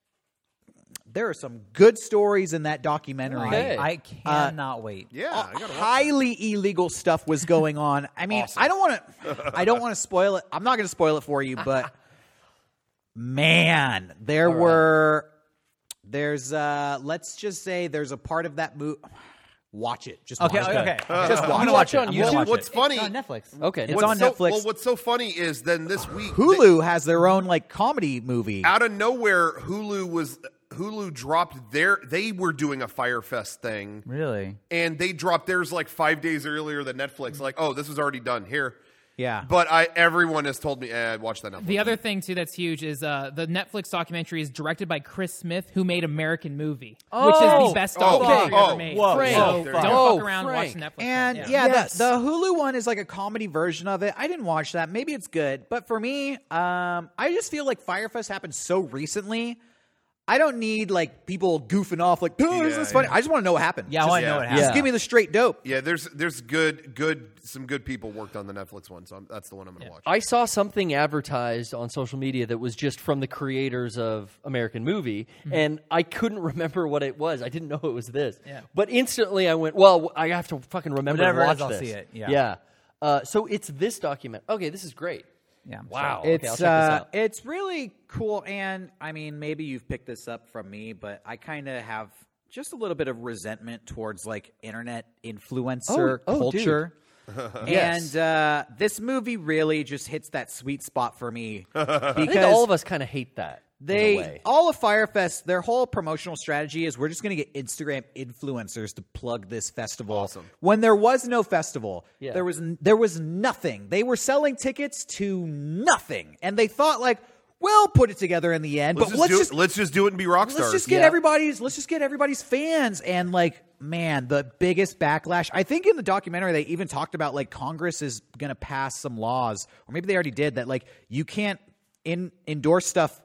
there are some good stories in that documentary. Okay. I cannot wait. Yeah, I gotta watch highly illegal stuff was going on. I mean, Awesome. I don't want to spoil it. I'm not going to spoil it for you, but man, let's just say there's a part of that movie. Watch it. Just watch it. Okay. Just I'm gonna watch it on YouTube. What's funny? It's on Netflix. Okay. It's on Netflix. Well, what's so funny is then this week Hulu has their own like comedy movie. out of nowhere, Hulu dropped they were doing a Firefest thing. Really? And they dropped theirs like 5 days earlier than Netflix. Like, oh, this was already done here. Yeah. But everyone has told me, watch that Netflix. The other thing, too, that's huge is the Netflix documentary is directed by Chris Smith, who made American Movie, which is the best documentary ever made. Whoa. So Frank. don't fuck around Frank. watching Netflix. And the Hulu one is like a comedy version of it. I didn't watch that. Maybe it's good. But for me, I just feel like Firefest happened so recently. I don't need like people goofing off like, oh, is this funny? I just want to know what happened. Yeah, I want to know what happened. Just give me the straight dope. Yeah, there's some good people worked on the Netflix one, so that's the one I'm going to watch. I saw something advertised on social media that was just from the creators of American Movie, and I couldn't remember what it was. I didn't know it was this. Yeah. But instantly I went, well, I have to fucking remember Whatever and it watch is, I'll this. see it. Yeah. So it's this document. Okay, this is great. Yeah. Wow. It's okay, I'll check this out. It's really cool, and I mean, maybe you've picked this up from me, but I kind of have just a little bit of resentment towards like internet influencer culture. Yes. And this movie really just hits that sweet spot for me because I think all of us kind of hate that. in a way. All of Firefest, their whole promotional strategy is we're just going to get Instagram influencers to plug this festival. Awesome. When there was no festival, Yeah. there was nothing. They were selling tickets to nothing, and they thought like, we'll put it together in the end. Let's just do it and be rock stars. Let's just get everybody's fans. And like, man, the biggest backlash. I think in the documentary they even talked about like Congress is going to pass some laws, or maybe they already did, that like you can't endorse stuff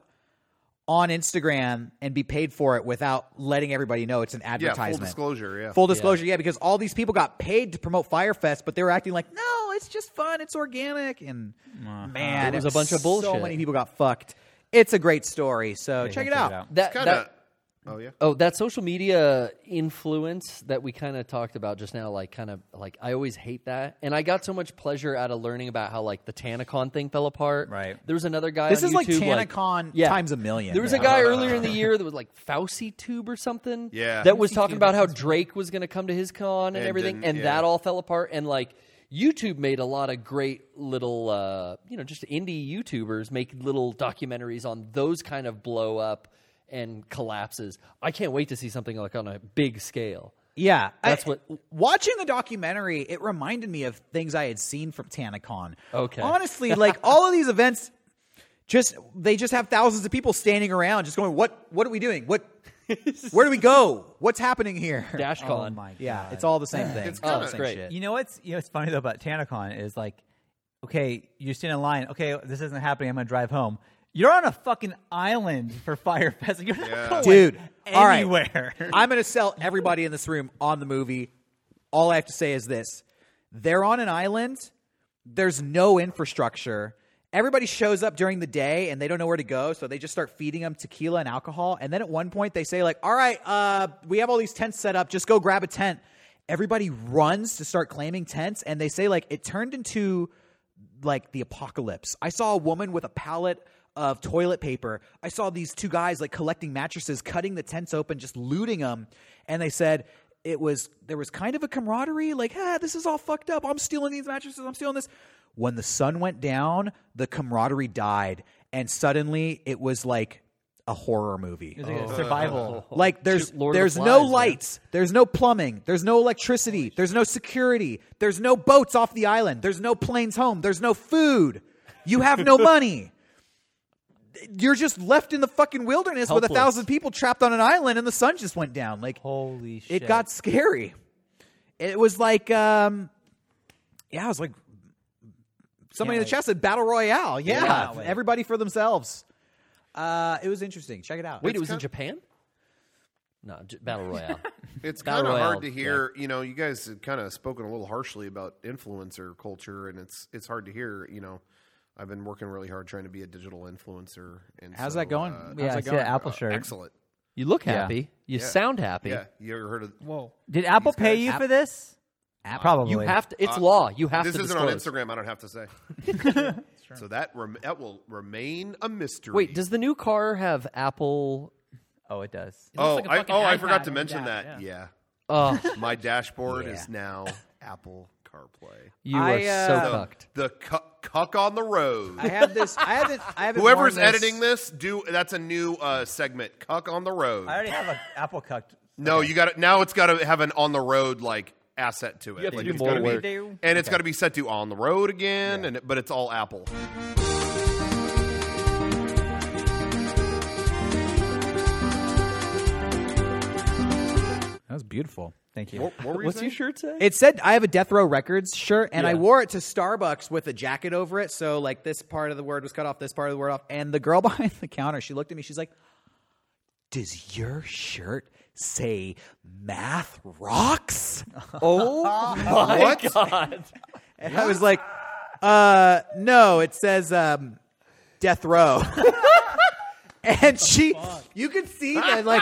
on Instagram and be paid for it without letting everybody know it's an advertisement. Full disclosure, Full disclosure, because all these people got paid to promote Firefest, but they were acting like, no, it's just fun, it's organic, and man, It was a bunch of bullshit. So many people got fucked. It's a great story, so check it out. It's kind of Oh yeah. Oh, that social media influence that we kind of talked about just now, like I always hate that, and I got so much pleasure out of learning about how like the TanaCon thing fell apart. Right. There was another guy. This on is YouTube, like TanaCon times a million. There was a guy earlier in the year that was like FauciTube or something. Yeah. That was talking about how Drake was going to come to his con and everything, and that all fell apart. And like YouTube made a lot of great little, just indie YouTubers make little documentaries on those kind of blow up and collapses. I can't wait to see something like on a big scale. Yeah, that's what. Watching the documentary, it reminded me of things I had seen from TanaCon. Okay, honestly, like all of these events, they just have thousands of people standing around, just going, "What are we doing? Where do we go? What's happening here?" DashCon. Oh my God. Yeah, it's all the same thing. It's that's great. Shit. You know what's funny though about TanaCon is like, okay, you stand in line. Okay, this isn't happening. I'm gonna drive home. You're on a fucking island for Fyre Fest. You're not going Dude, anywhere. All right. I'm going to sell everybody in this room on the movie. All I have to say is this. They're on an island. There's no infrastructure. Everybody shows up during the day, and they don't know where to go, so they just start feeding them tequila and alcohol. And then at one point, they say, like, all right, we have all these tents set up. Just go grab a tent. Everybody runs to start claiming tents, and they say, like, it turned into, like, the apocalypse. I saw a woman with a pallet of toilet paper. I saw these two guys like collecting mattresses, cutting the tents open, just looting them. And they said there was kind of a camaraderie, like, this is all fucked up. I'm stealing these mattresses. I'm stealing this. When the sun went down, the camaraderie died. And suddenly it was like a horror movie. It was like a survival. Like there's Lord of the Flies, no lights, there's no plumbing, there's no electricity, there's no security, there's no boats off the island, there's no planes home, there's no food. You have no money. You're just left in the fucking wilderness with 1,000 people trapped on an island, and the sun just went down. Like, holy shit! It got scary. It was like, it was like somebody in the chat said battle royale. Yeah, everybody for themselves. It was interesting. Check it out. Wait, it was in Japan? No, battle royale. It's kind of hard to hear. Yeah. You guys have kind of spoken a little harshly about influencer culture, and it's hard to hear. I've been working really hard trying to be a digital influencer. And how's that going? How's that going? Apple shirt. Excellent. You look happy. You sound happy. Yeah. You ever heard of? Whoa. Did Apple pay you for this? Probably. You have to. It's law. You have to. This isn't disclose. on Instagram. I don't have to say. So that will remain a mystery. Wait, does the new car have Apple? Oh, it does. I forgot to mention that. Yeah. My dashboard is now Apple CarPlay. You are so cucked. The cuck on the road. I have this. I haven't. Whoever's editing this, that's a new segment. Cuck on the road. I already have an Apple cucked. No, you got it. Now it's got to have an on the road like asset to it. You have to like do it's more gotta work. And it's got to be set to on the road again. But it's all Apple. That was beautiful. Thank you. What were you What's saying? your shirt say? It said I have a Death Row Records shirt, and I wore it to Starbucks with a jacket over it. So, like, this part of the word was cut off, this part of the word off. And the girl behind the counter, she looked at me. She's like, "Does your shirt say Math Rocks?" Oh my God. And I was like, no, it says Death Row. And you could see that, like,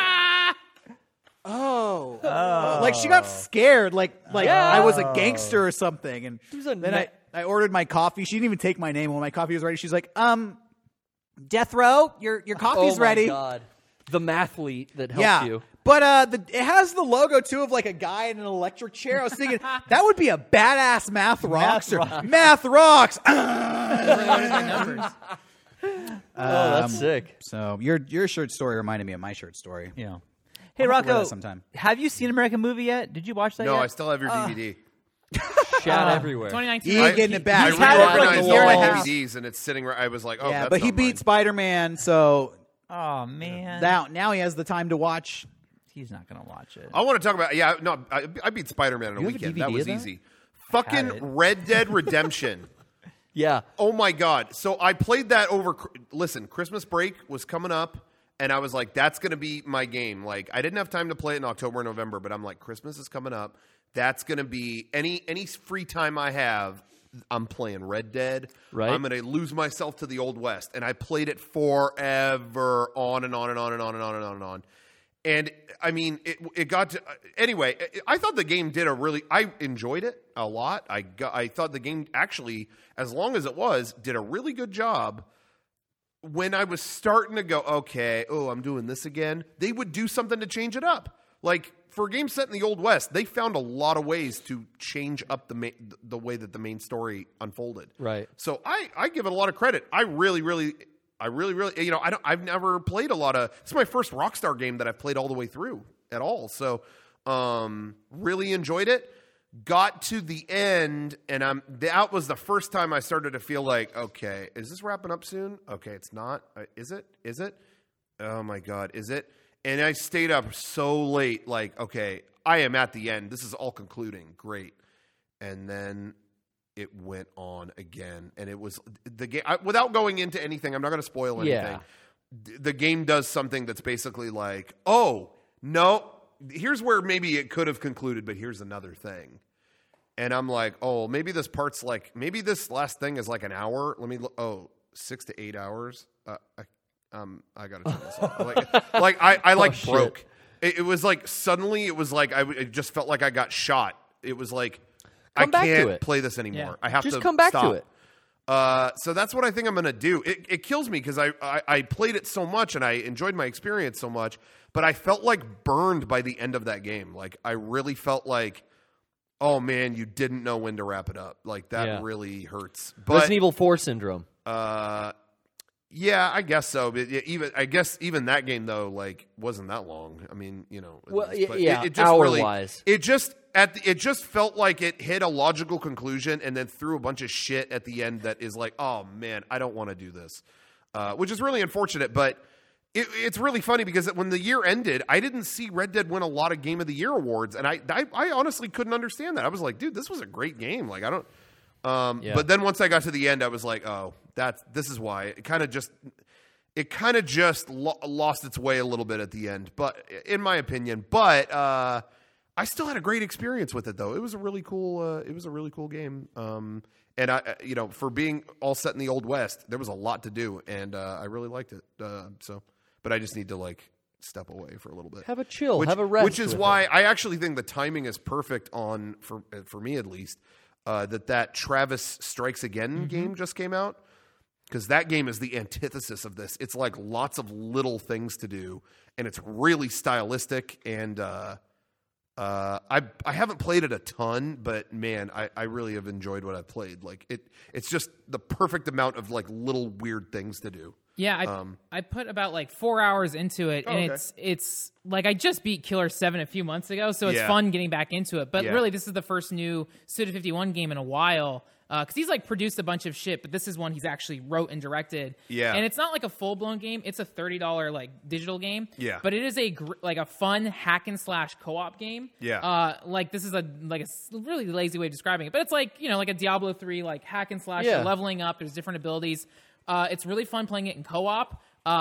like she got scared, like I was a gangster or something. And then I ordered my coffee. She didn't even take my name. When my coffee was ready, she's like, Death Row, your coffee's ready. Oh my God. The mathlete that helped you. But it has the logo too of like a guy in an electric chair. I was thinking that would be a badass Math Rocks or Math Rocks. That's sick. So your shirt story reminded me of my shirt story. Yeah. Hey, I'll have to wear Rocco, that sometime. have you seen American Movie yet? Did you watch that No, yet? I still have your DVD. Shout everywhere. 2019. He ain't getting it back. He's had it for like a reorganized year all and a my half. DVDs, and it's sitting right. I was like, oh, Yeah, that's but he not beat mine. Spider-Man, so Oh, man. now he has the time to watch. He's not going to watch it. I want to talk about. Yeah, no, I beat Spider-Man in a You have a weekend. DVD That was of that? easy. Fucking it. Red Dead Redemption. Yeah. Oh my God. So I played that over. Listen, Christmas break was coming up, and I was like, that's going to be my game. Like, I didn't have time to play it in October and November, but I'm like, Christmas is coming up. That's going to be any free time I have. I'm playing Red Dead. Right. I'm going to lose myself to the Old West. And I played it forever, on and on and on and on and on and on and on. And I mean, it got to anyway. I thought the game did I enjoyed it a lot. I thought the game actually, as long as it was, did a really good job. When I was starting to go, okay, I'm doing this again, they would do something to change it up. Like for a game set in the Old West, they found a lot of ways to change up the way that the main story unfolded. Right. So I give it a lot of credit. I really, I've never played a lot of. It's my first Rockstar game that I've played all the way through at all. So, really enjoyed it. Got to the end, and that was the first time I started to feel like, okay, is this wrapping up soon? Okay, it's not. Is it? Is it? Oh my God, is it? And I stayed up so late, like, okay, I am at the end. This is all concluding. Great. And then it went on again, and it was the game. Without going into anything, I'm not going to spoil anything. Yeah. The game does something that's basically like, oh no, here's where maybe it could have concluded, but here's another thing. And I'm like, oh, maybe this part's like, maybe this last thing is like an hour. Let me look. Oh, 6 to 8 hours. I gotta turn this off. I broke. It was like suddenly it was like it just felt like I got shot. It was like. I can't play this anymore. Yeah. I have to come back stop. to it. So that's what I think I'm going to do. It kills me because I played it so much and I enjoyed my experience so much, but I felt like burned by the end of that game. Like I really felt like, oh man, you didn't know when to wrap it up. Like that really hurts. But, Resident Evil 4 syndrome. Yeah, I guess so. But even that game though, like wasn't that long. I mean, well, it just hour-wise. It just felt like it hit a logical conclusion and then threw a bunch of shit at the end that is like, oh man, I don't want to do this, which is really unfortunate. But it's really funny because when the year ended, I didn't see Red Dead win a lot of Game of the Year awards, and I honestly couldn't understand that. I was like, dude, this was a great game. Like I don't. But then once I got to the end, I was like, oh, this is why it kind of just lost its way a little bit at the end. But in my opinion, I still had a great experience with it though. It was a really cool game. And for being all set in the Old West, there was a lot to do, and I really liked it. But I just need to like step away for a little bit, have a chill, have a rest. Which is why I actually think the timing is perfect for me at least. That Travis Strikes Again game just came out, because that game is the antithesis of this. It's like lots of little things to do, and it's really stylistic. And I haven't played it a ton, but man, I really have enjoyed what I've played. Like it's just the perfect amount of like little weird things to do. Yeah, I put about like 4 hours into it, and it's like I just beat Killer 7 a few months ago, so it's fun getting back into it. But really, this is the first new Suda51 game in a while, because he's like produced a bunch of shit, but this is one he's actually wrote and directed. Yeah, and it's not like a full blown game; it's a $30 like digital game. Yeah, but it is a fun hack and slash co-op game. Yeah, like this is a really lazy way of describing it, but it's like like a Diablo 3 like hack and slash. You're leveling up. There's different abilities. It's really fun playing it in co-op.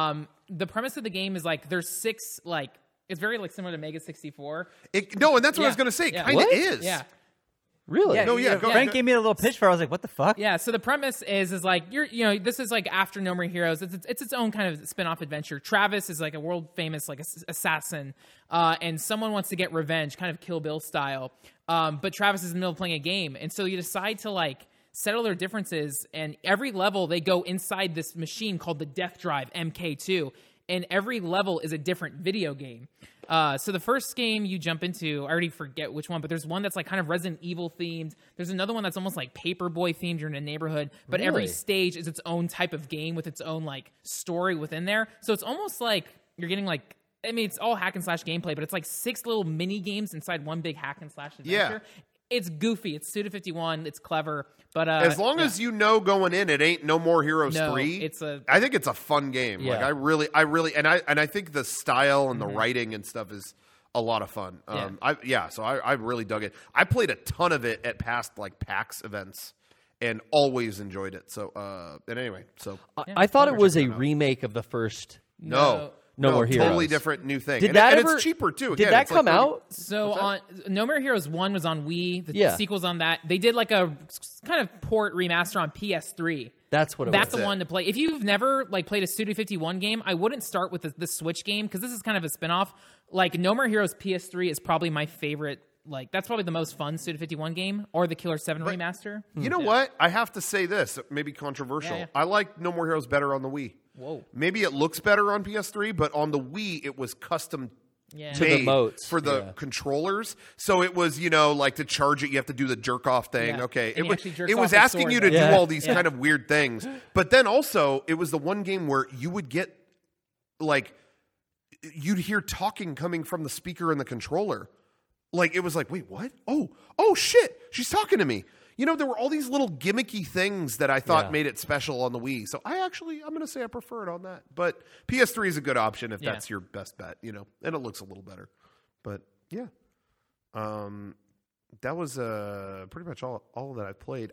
The premise of the game is like there's 6 like it's very like similar to Mega 64. And that's what I was going to say. Kind of is. Yeah. Really? Frank gave me a little pitch for it. I was like, what the fuck? Yeah, so the premise is like this is like after No More Heroes. It's its own kind of spin-off adventure. Travis is like a world famous like assassin, and someone wants to get revenge, kind of Kill Bill style. But Travis is in the middle of playing a game, and so you decide to like settle their differences, and every level they go inside this machine called the Death Drive MK2, and every level is a different video game. So the first game you jump into, I already forget which one, but there's one that's like kind of Resident Evil themed. There's another one that's almost like Paperboy themed. You're in a neighborhood, but every stage is its own type of game with its own like story within there. So it's almost like you're getting like, I mean, it's all hack and slash gameplay, but it's like 6 little mini games inside one big hack and slash adventure. Yeah. It's goofy. It's Suda51. It's clever. But as long as going in, it ain't No More Heroes 3. I think it's a fun game. Yeah. Like I really, and I think the style and the writing and stuff is a lot of fun. So I really dug it. I played a ton of it at past like PAX events and always enjoyed it. So and anyway, so I thought it was a remake of the first. No More Heroes. Totally different new thing. And it's cheaper too. Again, did that come out? So on No More Heroes 1 was on Wii. The sequel's on that. They did like a kind of port remaster on PS3. That's what it That's was. the one to play. If you've never like played a Studio 51 game, I wouldn't start with the Switch game because this is kind of a spinoff. Like No More Heroes PS3 is probably my favorite. Like that's probably the most fun Studio 51 game, or the Killer 7 remaster. You know what? I have to say this, maybe controversial. Yeah. I like No More Heroes better on the Wii. Whoa. Maybe it looks better on PS3, but on the Wii it was custom Yeah. To the motes. for the controllers. So it was, like to charge it, you have to do the jerk off thing. Yeah. Okay. And he actually jerks It was off his asking sword, you to though. do all these kind of weird things. But then also, it was the one game where you would get, like, you'd hear talking coming from the speaker and the controller. Like, it was like, wait, what? Oh, shit. She's talking to me. There were all these little gimmicky things that I thought made it special on the Wii. So I'm going to say I prefer it on that. But PS3 is a good option if that's your best bet, and it looks a little better. But yeah, that was pretty much all that I played.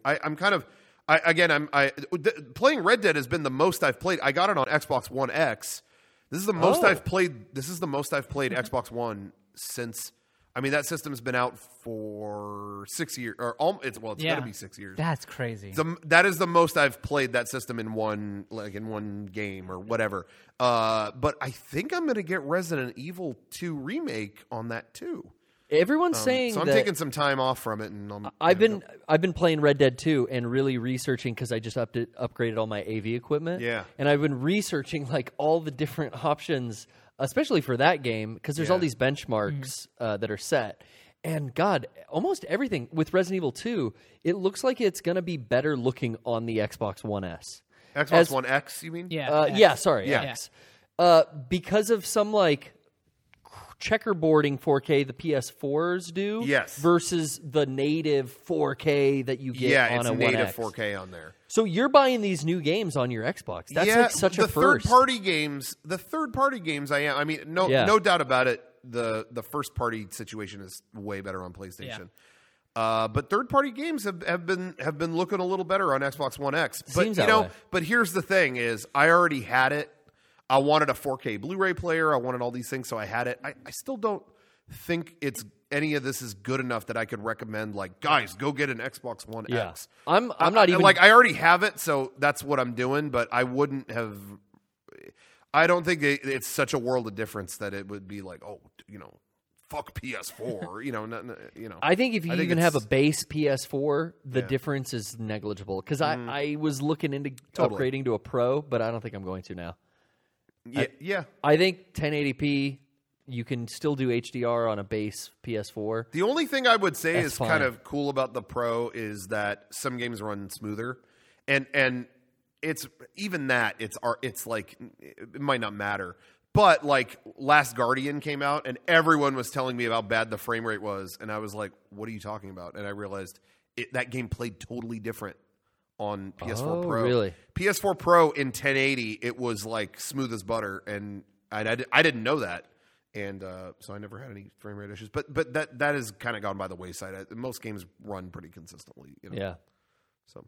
Playing Red Dead has been the most I've played. I got it on Xbox One X. This is the most I've played. This is the most I've played Xbox One since. I mean, that system's been out for 6 years, it's going to be 6 years. That's crazy. That is the most I've played that system in one game or whatever. But I think I'm going to get Resident Evil 2 remake on that too. Everyone's saying so. I'm that taking some time off from it, and I've been playing Red Dead 2 and really researching because I just upgraded all my AV equipment. Yeah, and I've been researching like all the different options, especially for that game because there's all these benchmarks that are set. And God, almost everything with Resident Evil 2, it looks like it's going to be better looking on the Xbox One S. One X, you mean? Yeah. X. Because of some like checkerboarding 4K the PS4s do, versus the native 4K that you get on a 1X. Native 4K on there. So you're buying these new games on your Xbox. That's like such a first. The third party games I am. I mean, no doubt about it. The first party situation is way better on PlayStation. But third party games have been looking a little better on Xbox One X. But Seems that way. But here's the thing: is I already had it. I wanted a 4K Blu-ray player. I wanted all these things, so I had it. I still don't think any of this is good enough that I could recommend. Like, guys, go get an Xbox One X. I'm not even like I already have it, so that's what I'm doing. But I wouldn't have. I don't think it's such a world of difference that it would be like, fuck PS4. I think if you even have a base PS4, the difference is negligible. Because I was looking into upgrading to a Pro, but I don't think I'm going to now. Yeah. I think 1080p, you can still do HDR on a base PS4. The only thing I would say is fine. kind of cool about the Pro is that some games run smoother, and it's even that it's like it might not matter. But like Last Guardian came out, and everyone was telling me about how bad the frame rate was, and I was like, "What are you talking about?" And I realized that game played totally different on PS4 Pro. Really? PS4 Pro in 1080, it was like smooth as butter, and I didn't know that, and so I never had any frame rate issues. But that has kind of gone by the wayside. Most games run pretty consistently. Yeah. So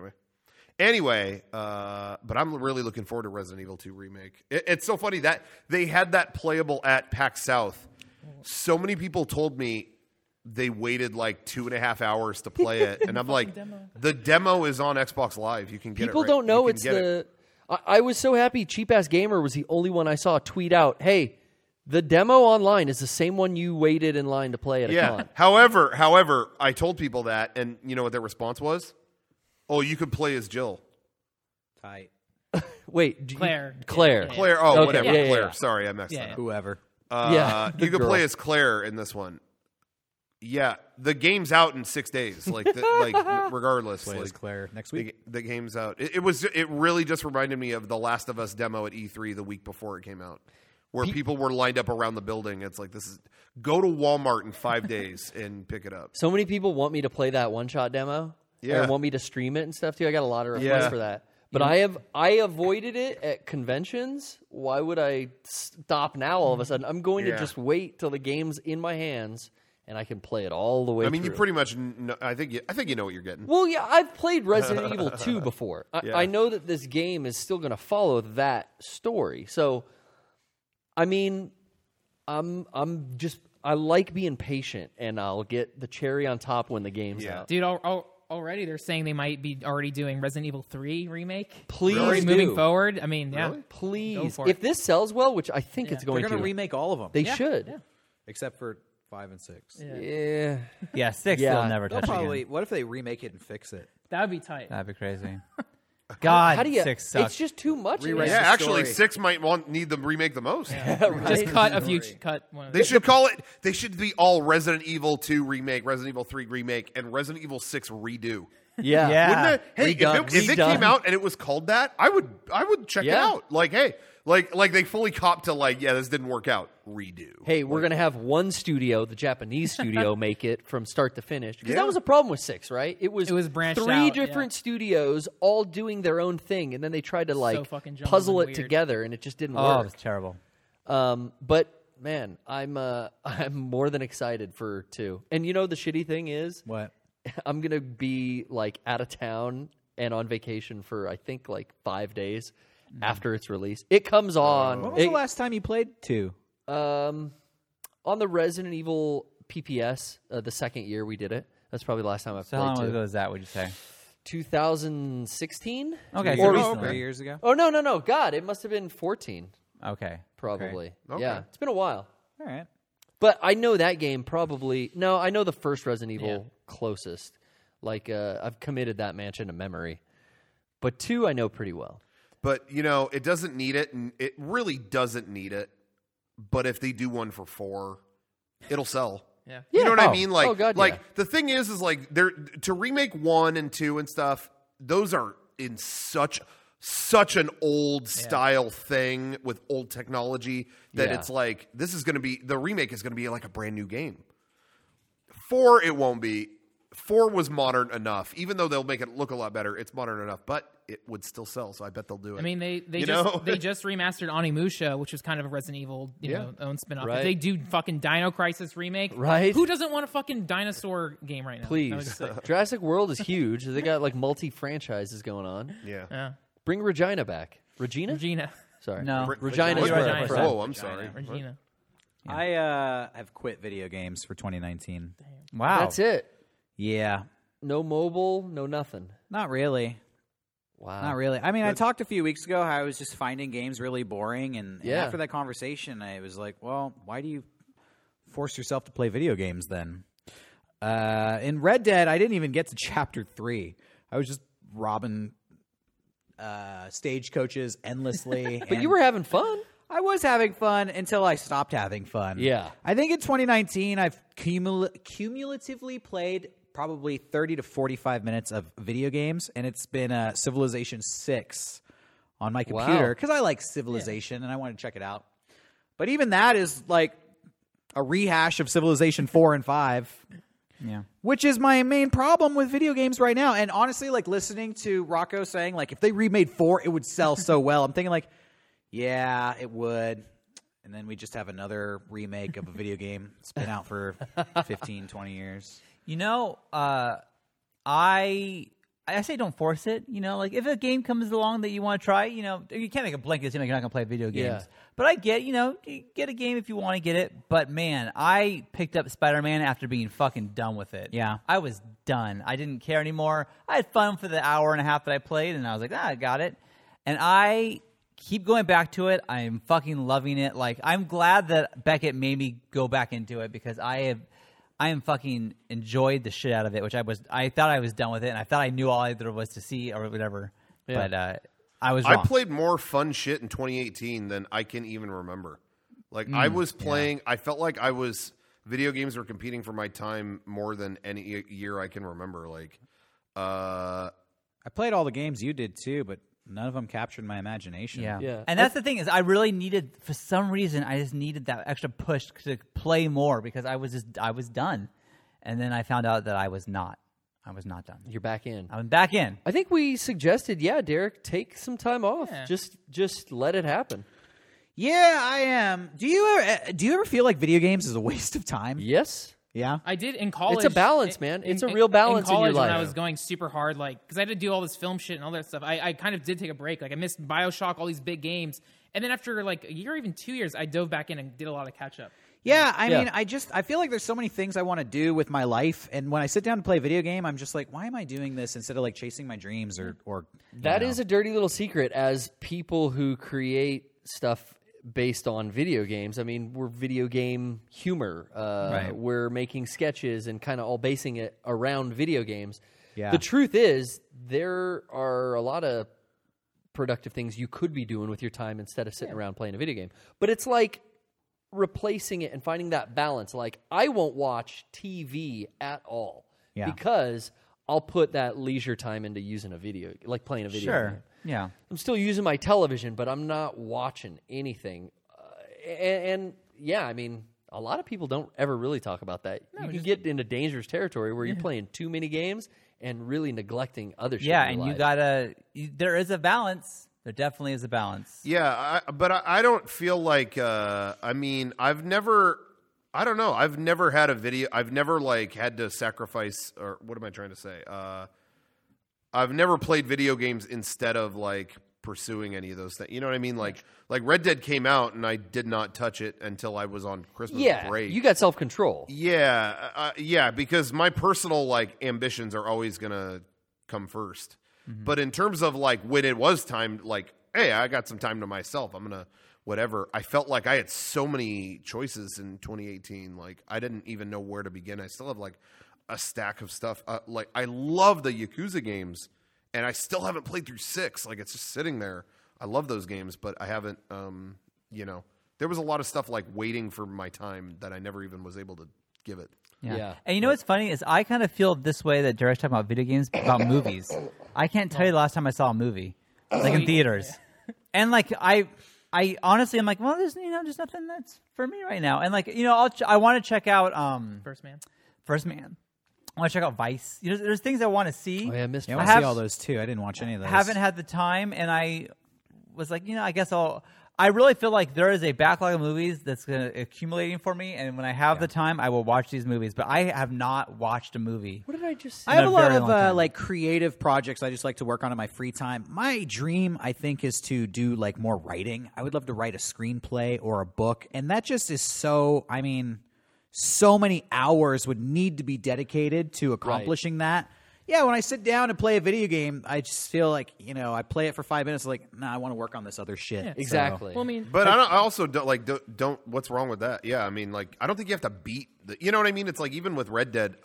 anyway, but I'm really looking forward to Resident Evil 2 remake. It's so funny that they had that playable at PAX South. So many people told me they waited like 2.5 hours to play it, and I'm like, the demo is on Xbox Live. You can get People it. Don't know it's the. I was so happy. Cheap Ass Gamer was the only one I saw tweet out, "Hey, the demo online is the same one you waited in line to play at a con." However, I told people that, and you know what their response was? Oh, you could play as Jill. Tight. Wait, Claire. Claire. Yeah. Claire. Oh, Okay, whatever. yeah, Claire. yeah. Sorry, I messed that up. Whoever. The You could girl. play as Claire in this one. Yeah, the game's out in 6 days. Regardless, Play as Claire next week. the game's out. It really just reminded me of the Last of Us demo at E3 the week before it came out, where people were lined up around the building. It's like go to Walmart in 5 days and pick it up. So many people want me to play that one-shot demo. Yeah. And want me to stream it and stuff too. I got a lot of requests for that. But I avoided it at conventions. Why would I stop now all of a sudden? I'm going to just wait till the game's in my hands and I can play it all the way through. You pretty much know, I think you know what you're getting. Well, yeah, I've played Resident Evil 2 before. I know that this game is still going to follow that story. So, I mean, I like being patient, and I'll get the cherry on top when the game's out. Dude, I'll already they're saying they might be already doing Resident Evil 3 remake. Please moving forward. I mean, yeah. Really? Please. If this sells well, which I think it's going They're to. going to remake all of them. They should. Yeah. Except for 5 and 6. Yeah. 6 Yeah. they'll never They'll touch probably. again. What if they remake it and fix it? That would be tight. That'd be crazy. God, How do you? 6 sucks. It's just too much. Rewrite Yeah, the actually, story. 6 might need them remake the most. Just cut a few. Cut one. Of They should call it. They should be all Resident Evil 2 remake, Resident Evil 3 remake, and Resident Evil 6 redo. Yeah. Yeah. Wouldn't it? Hey, Redone. if it came out and it was called that, I would check it Yeah. out. Like, hey, like they fully cop to like, yeah, this didn't work out. Redo. Hey, we're gonna have one studio, the Japanese studio, make it from start to finish. Because Yeah. that was a problem with 6, right? It was branched three out, different studios all doing their own thing, and then they tried to like fucking jumbled puzzle and it weird. together, and it just didn't Oh, work. it's terrible. But man, I'm more than excited for 2. And you know the shitty thing is, What? I'm gonna be like out of town and on vacation for I think like 5 days after its release. It comes on. When was the last time you played 2? On the Resident Evil PPS, the second year we did it. That's probably the last time I So how played long 2. ago was that, would you say? 2016? Okay, Or so recently. recently. 3 years ago. Oh, no. God, it must have been 14, Okay. probably. Okay. Yeah, it's been a while. All right. But I know that game probably... No, I know the first Resident Evil closest. Like, I've committed that mansion to memory. But 2 I know pretty well. But you know, it doesn't need it, and it really doesn't need it. But if they do one for 4, it'll sell. Yeah. You know what I Oh. mean? Like, Oh, God, like yeah. the thing is like they're to remake 1 and 2 and stuff. Those are in such an old style thing with old technology that Yeah. it's like this is going to be the remake is going to be like a brand new game. 4, it won't be. 4 was modern enough, even though they'll make it look a lot better. It's modern enough, but it would still sell. So I bet they'll do it. I mean, they You know? just remastered Onimusha, which was kind of a Resident Evil own spinoff. Right. If they do fucking Dino Crisis remake, Right. Who doesn't want a fucking dinosaur game right now? That would Please. be sick. Jurassic World is huge. They got like multi-franchises going on. yeah. Yeah. Bring Regina back. Regina? Regina. Sorry. No. Regina's What? where Regina. I'm from. Whoa, I'm sorry. Regina. I have quit video games for 2019. Wow. That's it. Yeah. No mobile, no nothing. Not really. Wow. Not really. I mean, I talked a few weeks ago how I was just finding games really boring, and Yeah. after that conversation, I was like, well, why do you force yourself to play video games then? In Red Dead, I didn't even get to Chapter 3. I was just robbing stagecoaches endlessly. But you were having fun. I was having fun until I stopped having fun. Yeah. I think in 2019, I've cumulatively played probably 30 to 45 minutes of video games, and it's been Civilization 6 on my computer because I like Civilization and I want to check it out. But even that is like a rehash of Civilization 4 and 5. Yeah. Which is my main problem with video games right now. And honestly, like listening to Rocco saying, like, if they remade 4, it would sell so well. I'm thinking, like, yeah, it would. And then we just have another remake of a video game that's been out for 15, 20 years. You know, I say don't force it. You know, like if a game comes along that you want to try, you know, you can't make a blanket statement you're not going to play video games. Yeah. But I get, you know, you get a game if you want to get it. But man, I picked up Spider-Man after being fucking done with it. Yeah. I was done. I didn't care anymore. I had fun for the hour and a half that I played, and I was like, I got it. And I keep going back to it. I'm fucking loving it. Like, I'm glad that Beckett made me go back into it because I am fucking enjoyed the shit out of it, which I thought I was done with it, and I thought I knew all there was to see or whatever. Yeah. But I was wrong. I played more fun shit in 2018 than I can even remember. Like I was playing, I felt like video games were competing for my time more than any year I can remember. Like, I played all the games you did too, but none of them captured my imagination. Yeah. And that's the thing is I really needed, for some reason, I just needed that extra push to play more because I was done. And then I found out that I was not. I was not done. You're back in. I'm back in. I think we suggested, Derek, take some time off. Yeah. Just let it happen. Yeah, I am. Do you ever feel like video games is a waste of time? Yes. Yeah. I did in college. It's a balance, man. It's a real balance in your college life. when I was going super hard, like, because I had to do all this film shit and all that stuff. I kind of did take a break. Like, I missed BioShock, all these big games. And then after like a year, or even 2 years, I dove back in and did a lot of catch up. Yeah, I mean, I feel like there's so many things I want to do with my life, and when I sit down to play a video game, I'm just like, why am I doing this instead of like chasing my dreams or That is a dirty little secret as people who create stuff based on video games. I mean, we're video game humor. We're making sketches and kind of all basing it around video games. Yeah. The truth is, there are a lot of productive things you could be doing with your time instead of sitting around playing a video game. But it's like replacing it and finding that balance. Like, I won't watch TV at all because I'll put that leisure time into using a video, like playing a video game. Yeah. I'm still using my television, but I'm not watching anything. And I mean, a lot of people don't ever really talk about that. You can get into dangerous territory where you're playing too many games and really neglecting other shit. Yeah, in your and life. there is a balance. There definitely is a balance. Yeah, but I don't feel like, I mean, I've never had a video, I've never like had to sacrifice, or what am I trying to say? I've never played video games instead of like pursuing any of those things. You know what I mean? Like Red Dead came out and I did not touch it until I was on Christmas break. You got self-control. Yeah, because my personal like ambitions are always going to come first. Mm-hmm. But in terms of like when it was time, like, hey, I got some time to myself, I'm going to whatever. I felt like I had so many choices in 2018. Like I didn't even know where to begin. I still have like a stack of stuff. Like I love the Yakuza games and I still haven't played through 6. Like it's just sitting there. I love those games, but I haven't, there was a lot of stuff like waiting for my time that I never even was able to give it. Yeah. And you know what's funny is I kind of feel this way that Derek's talking about video games, about movies. I can't tell you the last time I saw a movie, like in theaters. And like I honestly, I'm like, well, there's nothing that's for me right now. And like, I want to check out First Man. I want to check out Vice. There's things I want to see. Oh, yeah, I missed. I want to see all those too. I didn't watch any of those. Haven't had the time, and I was like, I guess I really feel like there is a backlog of movies that's accumulating for me, and when I have the time, I will watch these movies. But I have not watched a movie. What did I just say? I have a lot of like creative projects I just like to work on in my free time. My dream, I think, is to do like more writing. I would love to write a screenplay or a book, and that just is so many hours would need to be dedicated to accomplishing that. Yeah, when I sit down and play a video game, I just feel like, I play it for 5 minutes, like, I want to work on this other shit. Yeah, exactly. So. Well, I mean, but I also don't, what's wrong with that? Yeah, I mean, like, I don't think you have to beat you know what I mean? It's like, even with Red Dead,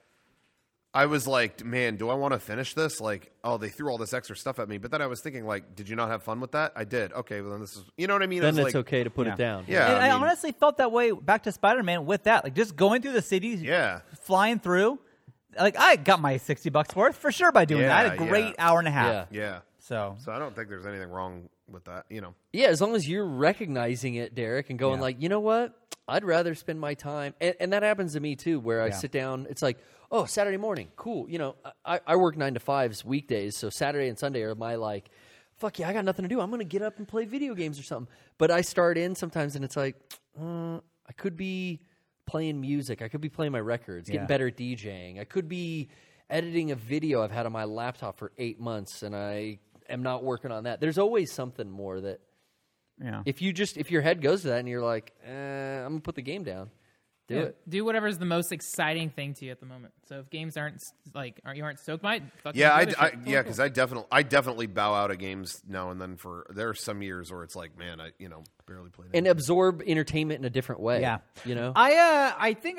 I was like, man, do I want to finish this? Like, oh, they threw all this extra stuff at me. But then I was thinking, like, did you not have fun with that? I did. Okay, well, then this is, you know what I mean? Then it's okay to put it down. Yeah. And I honestly felt that way back to Spider-Man with that. Like, just going through the cities, flying through. Like, I got my $60 worth for sure by doing that. I had a great hour and a half. Yeah. So I don't think there's anything wrong with that, Yeah, as long as you're recognizing it, Derek, and going like, you know what? I'd rather spend my time. And that happens to me, too, where I sit down. It's like, oh, Saturday morning. Cool. I work 9 to 5s weekdays, so Saturday and Sunday are my like, fuck yeah, I got nothing to do. I'm going to get up and play video games or something. But I start in sometimes, and it's like, I could be playing music. I could be playing my records, getting better at DJing. I could be editing a video I've had on my laptop for 8 months, and I am not working on that. There's always something more that, if your head goes to that and you're like, I'm going to put the game down, do it. Do whatever's the most exciting thing to you at the moment. So if games aren't you aren't stoked by it, because I definitely bow out of games now and then. There are some years where it's like, man, I barely played it. And absorb entertainment in a different way. Yeah, I think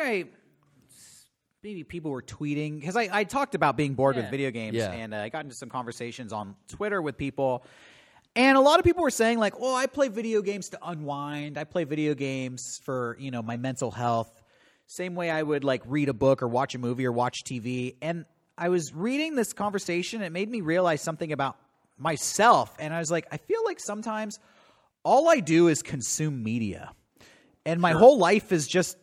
maybe people were tweeting because I talked about being bored with video games, and I got into some conversations on Twitter with people. And a lot of people were saying like, well, I play video games to unwind. I play video games for, my mental health. Same way I would like read a book or watch a movie or watch TV. And I was reading this conversation. It made me realize something about myself. And I was like, I feel like sometimes all I do is consume media. And my whole life is just,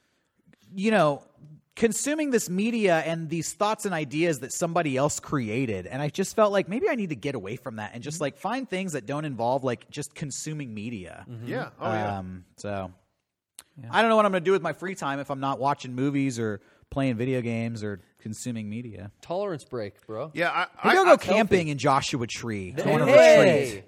consuming this media and these thoughts and ideas that somebody else created. And I just felt like maybe I need to get away from that and just like find things that don't involve like just consuming media. Mm-hmm. Yeah. Oh, yeah. So I don't know what I'm going to do with my free time if I'm not watching movies or playing video games or consuming media. Tolerance break, bro. Yeah. I go camping in Joshua Tree. Go on a retreat.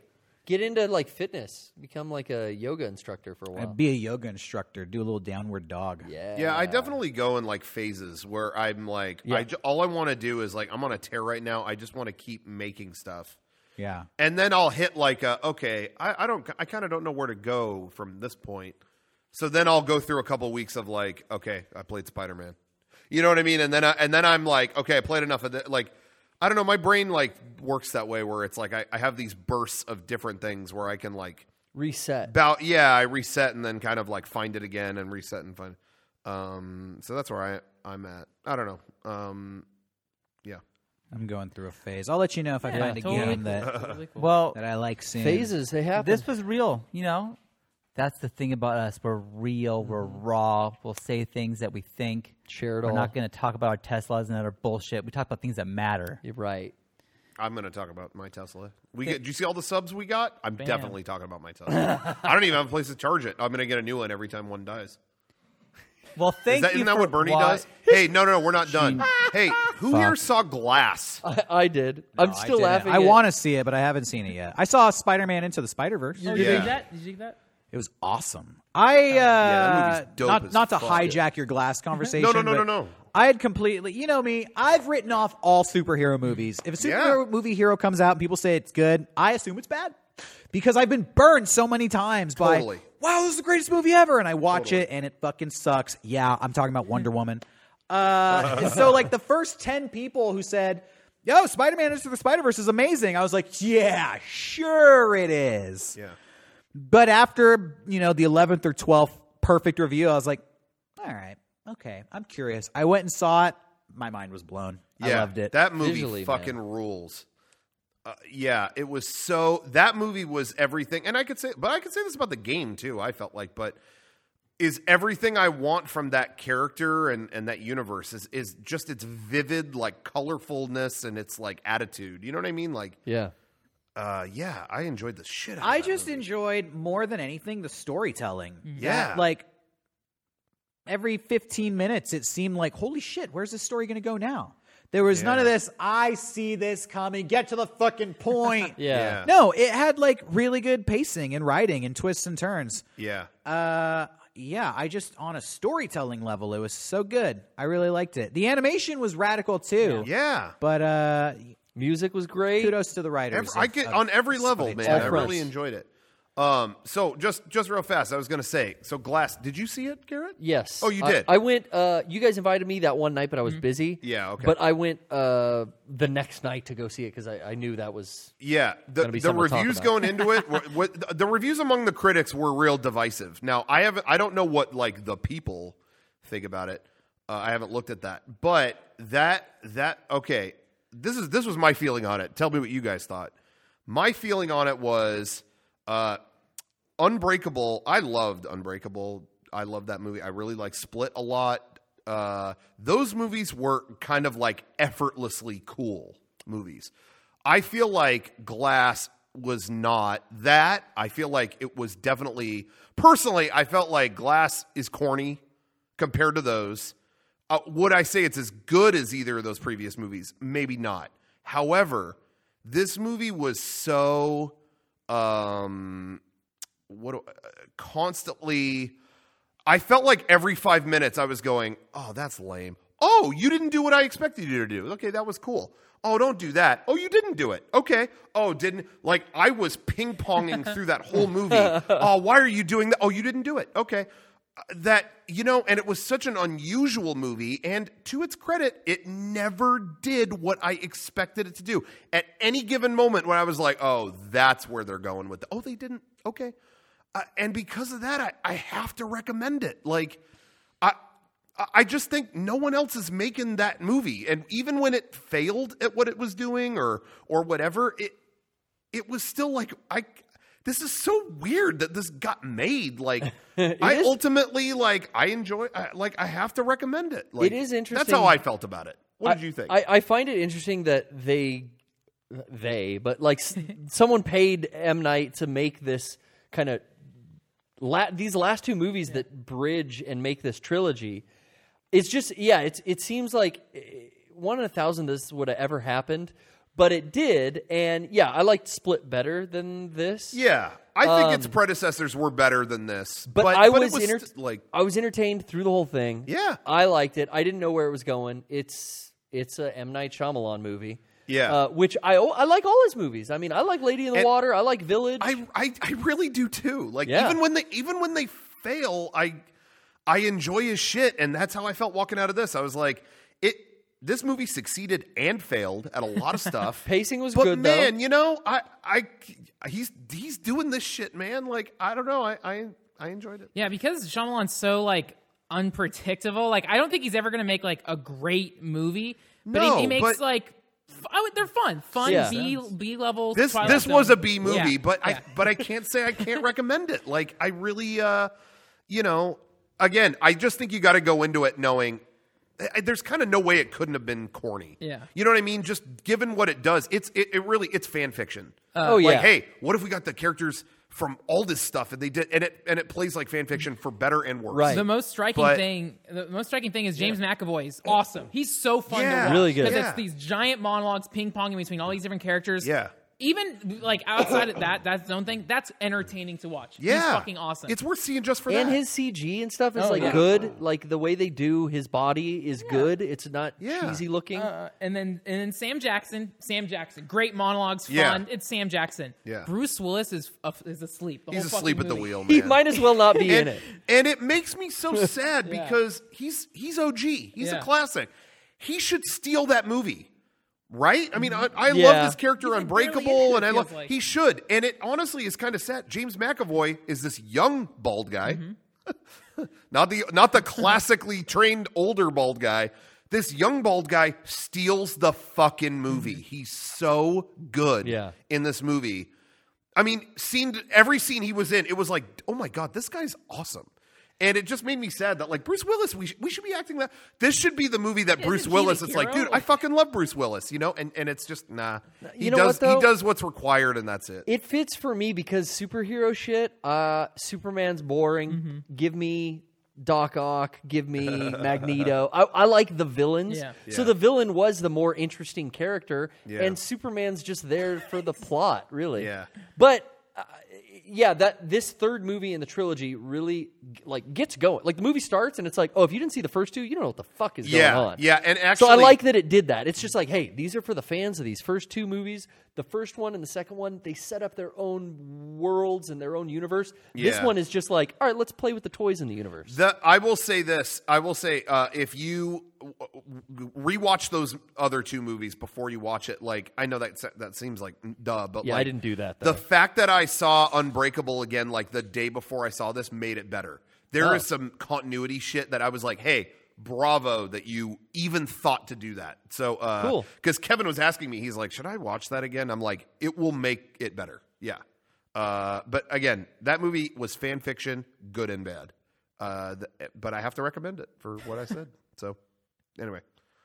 Get into like fitness. Become like a yoga instructor for a while. Be a yoga instructor. Do a little downward dog. Yeah, I definitely go in like phases where I'm like, all I want to do is like, I'm on a tear right now. I just want to keep making stuff. Yeah. And then I'll hit like I kind of don't know where to go from this point. So then I'll go through a couple of weeks of like, okay, I played Spider-Man. You know what I mean? And then I'm like, okay, I played enough of it. Like, I don't know. My brain like works that way where it's like I have these bursts of different things where I can like reset. I reset and then kind of like find it again and reset and find. So that's where I'm at. I don't know. Yeah. I'm going through a phase. I'll let you know if I find a game that that I like seeing. Phases, they happen. This was real, you know. That's the thing about us. We're real. We're raw. We'll say things that we think. Share it all. We're not going to talk about our Teslas and other bullshit. We talk about things that matter. You're right. I'm going to talk about my Tesla. Did you see all the subs we got? I'm definitely talking about my Tesla. I don't even have a place to charge it. I'm going to get a new one every time one dies. Well, Isn't that what Bernie does? Hey, no, we're not done. Hey, who here saw Glass? I did. I'm still laughing. I want to see it, but I haven't seen it yet. I saw Spider-Man Into the Spider-Verse. Did you dig that? Did you dig that? It was awesome. That movie's dope not to hijack your Glass conversation. No. I had completely, you know me, I've written off all superhero movies. If a superhero movie hero comes out and people say it's good, I assume it's bad. Because I've been burned so many times by, wow, this is the greatest movie ever. And I watch it and it fucking sucks. Yeah, I'm talking about Wonder Woman. So like the first 10 people who said, yo, Spider-Man Into the Spider-Verse is amazing. I was like, yeah, sure it is. Yeah. But after, the 11th or 12th perfect review, I was like, all right, okay, I'm curious. I went and saw it. My mind was blown. I loved it. That movie fucking rules. It was so. That movie was everything, and I could say this about the game too. I felt like, but is everything I want from that character and that universe is just its vivid like colorfulness and its like attitude. You know what I mean? Like I enjoyed the shit out of that. I just enjoyed more than anything the storytelling. Yeah, like every 15 minutes, it seemed like, holy shit, where's this story going to go now? There was none of this, I see this coming, get to the fucking point. No, it had like really good pacing and writing and twists and turns. I just, on a storytelling level, it was so good. I really liked it. The animation was radical too. But music was great. Kudos to the writers. On every level, man. I really enjoyed it. So just real fast, I was going to say, so Glass, did you see it, Garrett? Yes. Oh, you did? I went, you guys invited me that one night, but I was busy. Yeah, okay. But I went the next night to go see it because I knew that was the reviews going into it, the reviews among the critics were real divisive. Now, I don't know what like the people think about it. I haven't looked at that. But okay, this was my feeling on it. Tell me what you guys thought. My feeling on it was Unbreakable. I loved Unbreakable. I love that movie. I really like Split a lot. Those movies were kind of like effortlessly cool movies. I feel like Glass was not that. I feel like it was definitely, personally, I felt like Glass is corny compared to those. Would I say it's as good as either of those previous movies? Maybe not. However, this movie was so constantly, I felt like every 5 minutes I was going, oh, that's lame. Oh, you didn't do what I expected you to do. Okay, that was cool. Oh, don't do that. Oh, you didn't do it. Okay. Oh, didn't. Like, I was ping-ponging through that whole movie. Oh, why are you doing that? Oh, you didn't do it. Okay. And it was such an unusual movie, and to its credit, it never did what I expected it to do. At any given moment when I was like, oh, that's where they're going with it. Oh, they didn't. Okay. And because of that, I have to recommend it. Like, I just think no one else is making that movie. And even when it failed at what it was doing or whatever, it was still like, this is so weird that this got made. Like, ultimately, like, I enjoy, I have to recommend it. Like, it is interesting. That's how I felt about it. What did you think? I find it interesting that but like someone paid M. Night to make this kind of, these last two movies that bridge and make this trilogy. It's just, it seems like 1 in 1,000 this would have ever happened. but it did. And yeah, I liked Split better than this. Yeah. I think its predecessors were better than this. But I was entertained through the whole thing. Yeah. I liked it. I didn't know where it was going. It's a M. Night Shyamalan movie. Yeah. Which I like all his movies. I mean, I like Lady in the Water. I like Village. I really do too. Like even when they fail, I enjoy his shit, and that's how I felt walking out of this. I was like, this movie succeeded and failed at a lot of stuff. Pacing was but good, man, though. you know, he's doing this shit, man. Like I don't know, I enjoyed it. Yeah, because Shyamalan's so like unpredictable. Like I don't think he's ever going to make like a great movie, but he makes like. They're fun, yeah. B level. This was a B movie, but I can't say I can't recommend it. Like I really, again, I just think you got to go into it knowing there's kind of no way it couldn't have been corny. Yeah, you know what I mean. Just given what it does, it's fan fiction. Like, hey, what if we got the characters from all this stuff and they did, and it plays like fan fiction for better and worse. Right. The most striking thing is James McAvoy is awesome. He's so fun to watch. Really good. Because it's these giant monologues ping-ponging between all these different characters. Yeah. Even like outside of that's his own thing, that's entertaining to watch. Yeah. He's fucking awesome. It's worth seeing just for that. And his CG and stuff is good. Like the way they do his body is good. It's not cheesy looking. And then Sam Jackson, great monologues, fun. Yeah. It's Sam Jackson. Yeah. Bruce Willis is asleep. He's asleep at the wheel, man. He might as well not be in it. And it makes me so sad because he's OG. He's a classic. He should steal that movie. Right? I mean, I love this character Unbreakable, and he should. And it honestly is kind of sad. James McAvoy is this young bald guy, not the classically trained older bald guy. This young bald guy steals the fucking movie. He's so good in this movie. I mean, every scene he was in, it was like, oh my God, this guy's awesome. And it just made me sad that, like, Bruce Willis, we should be acting that. This should be the movie that Bruce Willis, it's like, dude, I fucking love Bruce Willis, you know? And it's just, nah. He does what's required, and that's it. It fits for me because superhero shit, Superman's boring. Mm-hmm. Give me Doc Ock, give me Magneto. I like the villains. Yeah. So the villain was the more interesting character, and Superman's just there for the plot, really. Yeah. But... this third movie in the trilogy really like gets going. Like the movie starts and it's like, oh, if you didn't see the first two, you don't know what the fuck is going on. Yeah, and actually, so I like that it did that. It's just like, hey, these are for the fans of these first two movies. The first one and the second one, they set up their own worlds and their own universe. Yeah. This one is just like, all right, let's play with the toys in the universe. I will say this. I will say if you rewatch those other two movies before you watch it, like I know that seems like duh, but I didn't do that, though. The fact that I saw Unbreakable again like the day before I saw this made it better. There is some continuity shit that I was like, hey, bravo that you even thought to do that. So cool. Because Kevin was asking me, he's like, should I watch that again? I'm like, it will make it better. Yeah. But again, that movie was fan fiction, good and bad. But I have to recommend it for what I said. So anyway,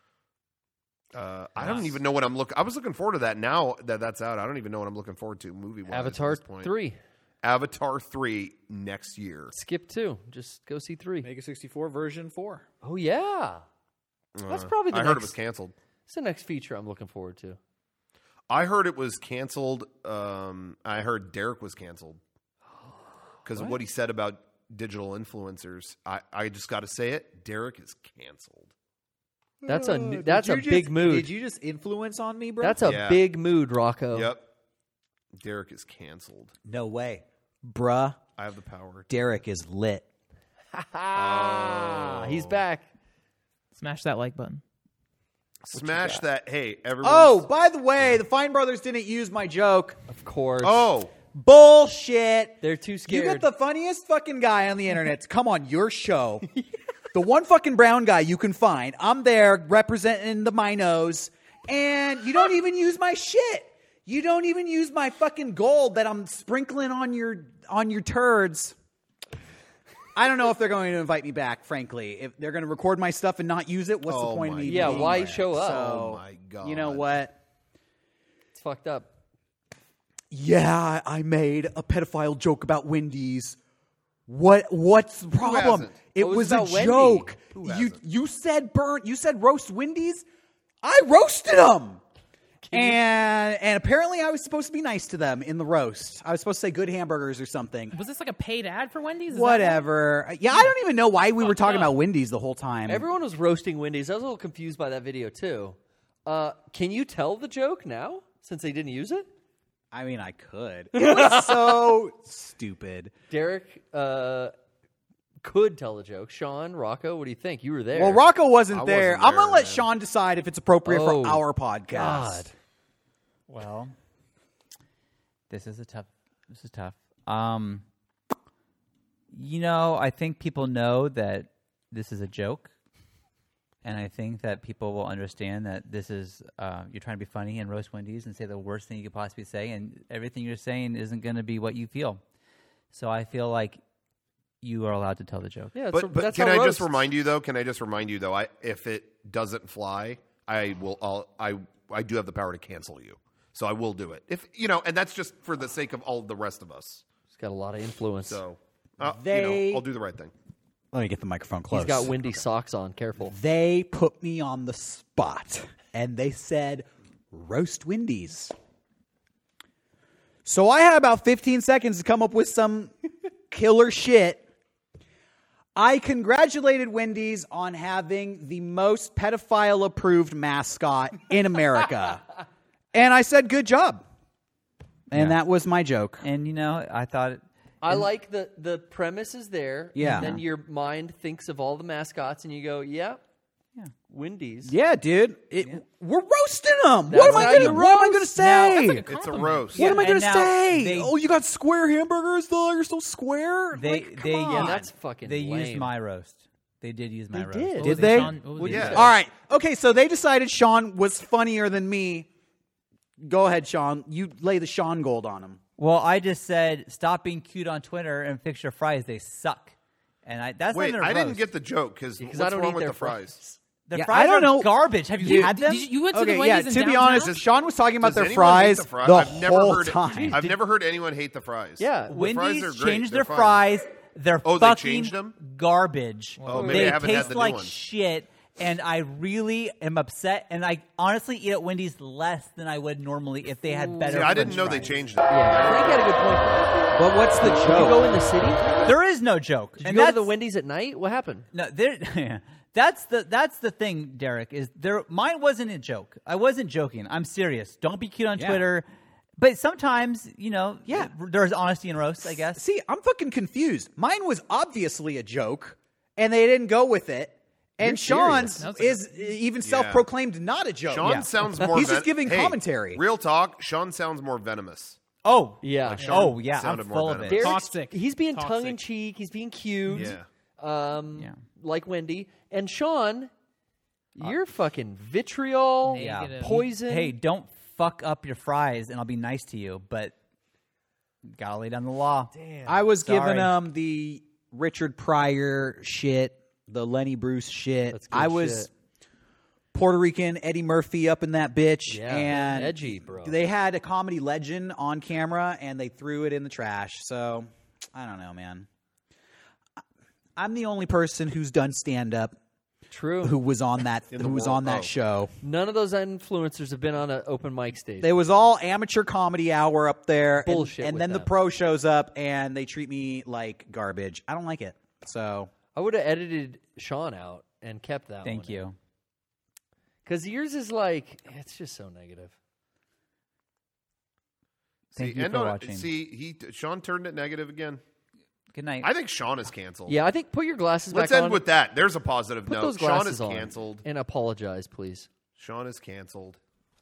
I don't even know what I'm looking. I was looking forward to that. Now that's out, I don't even know what I'm looking forward to movie-wise. Avatar 3. Avatar 3 next year. Skip 2. Just go see 3. Mega 64 version 4. Oh yeah, that's probably the. I heard it was canceled. It's the next feature I'm looking forward to. I heard it was canceled. I heard Derek was canceled because of what he said about digital influencers. I just got to say it. Derek is canceled. That's a big mood. Did you just influence on me, bro? That's a big mood, Rocco. Yep. Derek is canceled. No way. Bruh. I have the power. Derek is lit. He's back. Smash that like button. Smash that. Hey, everyone. Oh, by the way, the Fine Brothers didn't use my joke. Of course. Oh. Bullshit. They're too scared. You got the funniest fucking guy on the internet to come on your show. The one fucking brown guy you can find. I'm there representing the minos. And you don't even use my shit. You don't even use my fucking gold that I'm sprinkling on your turds. I don't know if they're going to invite me back, frankly. If they're going to record my stuff and not use it, what's the point of me? Yeah, why show up? So, oh my God. You know what? It's fucked up. Yeah, I made a pedophile joke about Wendy's. What's the problem? It was a joke. You said roast Wendy's? I roasted them. And apparently I was supposed to be nice to them in the roast. I was supposed to say good hamburgers or something. Was this like a paid ad for Wendy's? Whatever. Yeah, I don't even know why we were talking about Wendy's the whole time. Everyone was roasting Wendy's. I was a little confused by that video, too. Can you tell the joke now, since they didn't use it? I mean, I could. It was so stupid. Derek could tell the joke. Sean, Rocco, what do you think? You were there. Well, Rocco wasn't there. Wasn't I'm going to let man. Sean decide if it's appropriate for our podcast. God. Well, this is tough. I think people know that this is a joke. And I think that people will understand that this is, you're trying to be funny and roast Wendy's and say the worst thing you could possibly say. And everything you're saying isn't going to be what you feel. So I feel like you are allowed to tell the joke. Yeah, but that's can how I roasts. just remind you though? If it doesn't fly, I do have the power to cancel you. So I will do it. And that's just for the sake of all the rest of us. He's got a lot of influence. So I'll do the right thing. Let me get the microphone close. He's got windy socks on. Careful. They put me on the spot, and they said, roast Wendy's. So I had about 15 seconds to come up with some killer shit. I congratulated Wendy's on having the most pedophile-approved mascot in America. And I said, good job. And that was my joke. And, I thought... I like the premise is there. Yeah. And then your mind thinks of all the mascots, and you go, yeah. Wendy's. Yeah, dude. We're roasting them. That's What am I going to say? It's a roast. What am I going to now say? You got square hamburgers, though? You're so square? That's fucking They lame. used my roast. They did use my roast. did. Did they? Sean, what was Yeah. it? All right. Okay, so they decided Sean was funnier than me. Go ahead, Sean. You lay the Sean gold on him. Well, I just said, stop being cute on Twitter and fix your fries. They suck. And that's Wait, not a I didn't roast. get the joke because what's I don't wrong eat with their the fries? The Yeah, fries I don't are know. garbage. Have you had them? You went to the Okay, Wendy's yeah, in to be downtown? honest, Sean was talking about Does their anyone hate fries the the whole time. I've never heard anyone hate the fries. Yeah. The Wendy's fries are great. changed They're their fine. fries. They're Oh, they fucking changed them? garbage. Oh, maybe they I haven't had taste the new like ones. shit, and I really am upset. And I honestly eat at Wendy's less than I would normally if they had better. See, I didn't French know fries. they changed it. Yeah. Frank had a good point. But what's the Did you joke? go in the city? There is no joke. Did you and go to that's the Wendy's at night? What happened? No, there. That's the thing, Derek. Is there? Mine wasn't a joke. I wasn't joking. I'm serious. Don't be cute on Twitter. But sometimes, there's honesty in roasts, I guess. See, I'm fucking confused. Mine was obviously a joke, and they didn't go with it. And Sean's is even self-proclaimed not a joke. Sean sounds more. He's just giving commentary. Real talk. Sean sounds more venomous. Oh Yeah. Like Sean Oh yeah, I'm sounded more full of venomous. it. Derek's- Toxic. He's being Toxic. tongue in cheek. He's being cute. Yeah. Like Wendy. And Sean, you're fucking vitriol, Negative. poison. Hey, don't fuck up your fries, and I'll be nice to you. But gotta lay down the law. I was Sorry. giving them the Richard Pryor shit, the Lenny Bruce shit. That's good I was shit. Puerto Rican Eddie Murphy up in that bitch. Yeah, and edgy, bro. They had a comedy legend on camera, and they threw it in the trash. So, I don't know, man. I'm the only person who's done stand-up True. who was on that world. show. None of those influencers have been on an open mic stage. It was all amateur comedy hour up there. Bullshit And with then the that. pro shows up, and they treat me like garbage. I don't like it. So, I would have edited Sean out and kept that one. Thank you. Because yours is like, it's just so negative. Thank you for watching. Sean turned it negative again. Good night. I think Sean is canceled. Yeah, I think put your glasses Let's back end on. with that. There's a positive Put note. those Sean glasses is on canceled. and apologize, please. Sean is canceled.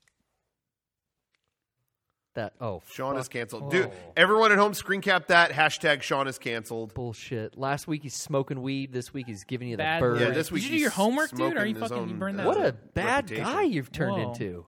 fuck. Sean is canceled. Oh. Dude, everyone at home, screen cap that. Hashtag Sean is canceled. Bullshit. Last week he's smoking weed. This week he's giving you the Bad bird. Yeah, boy. this week Did you do he's your homework, dude? Or are you smoking his fucking own, burned that? What a up? bad reputation. guy you've turned Whoa. into.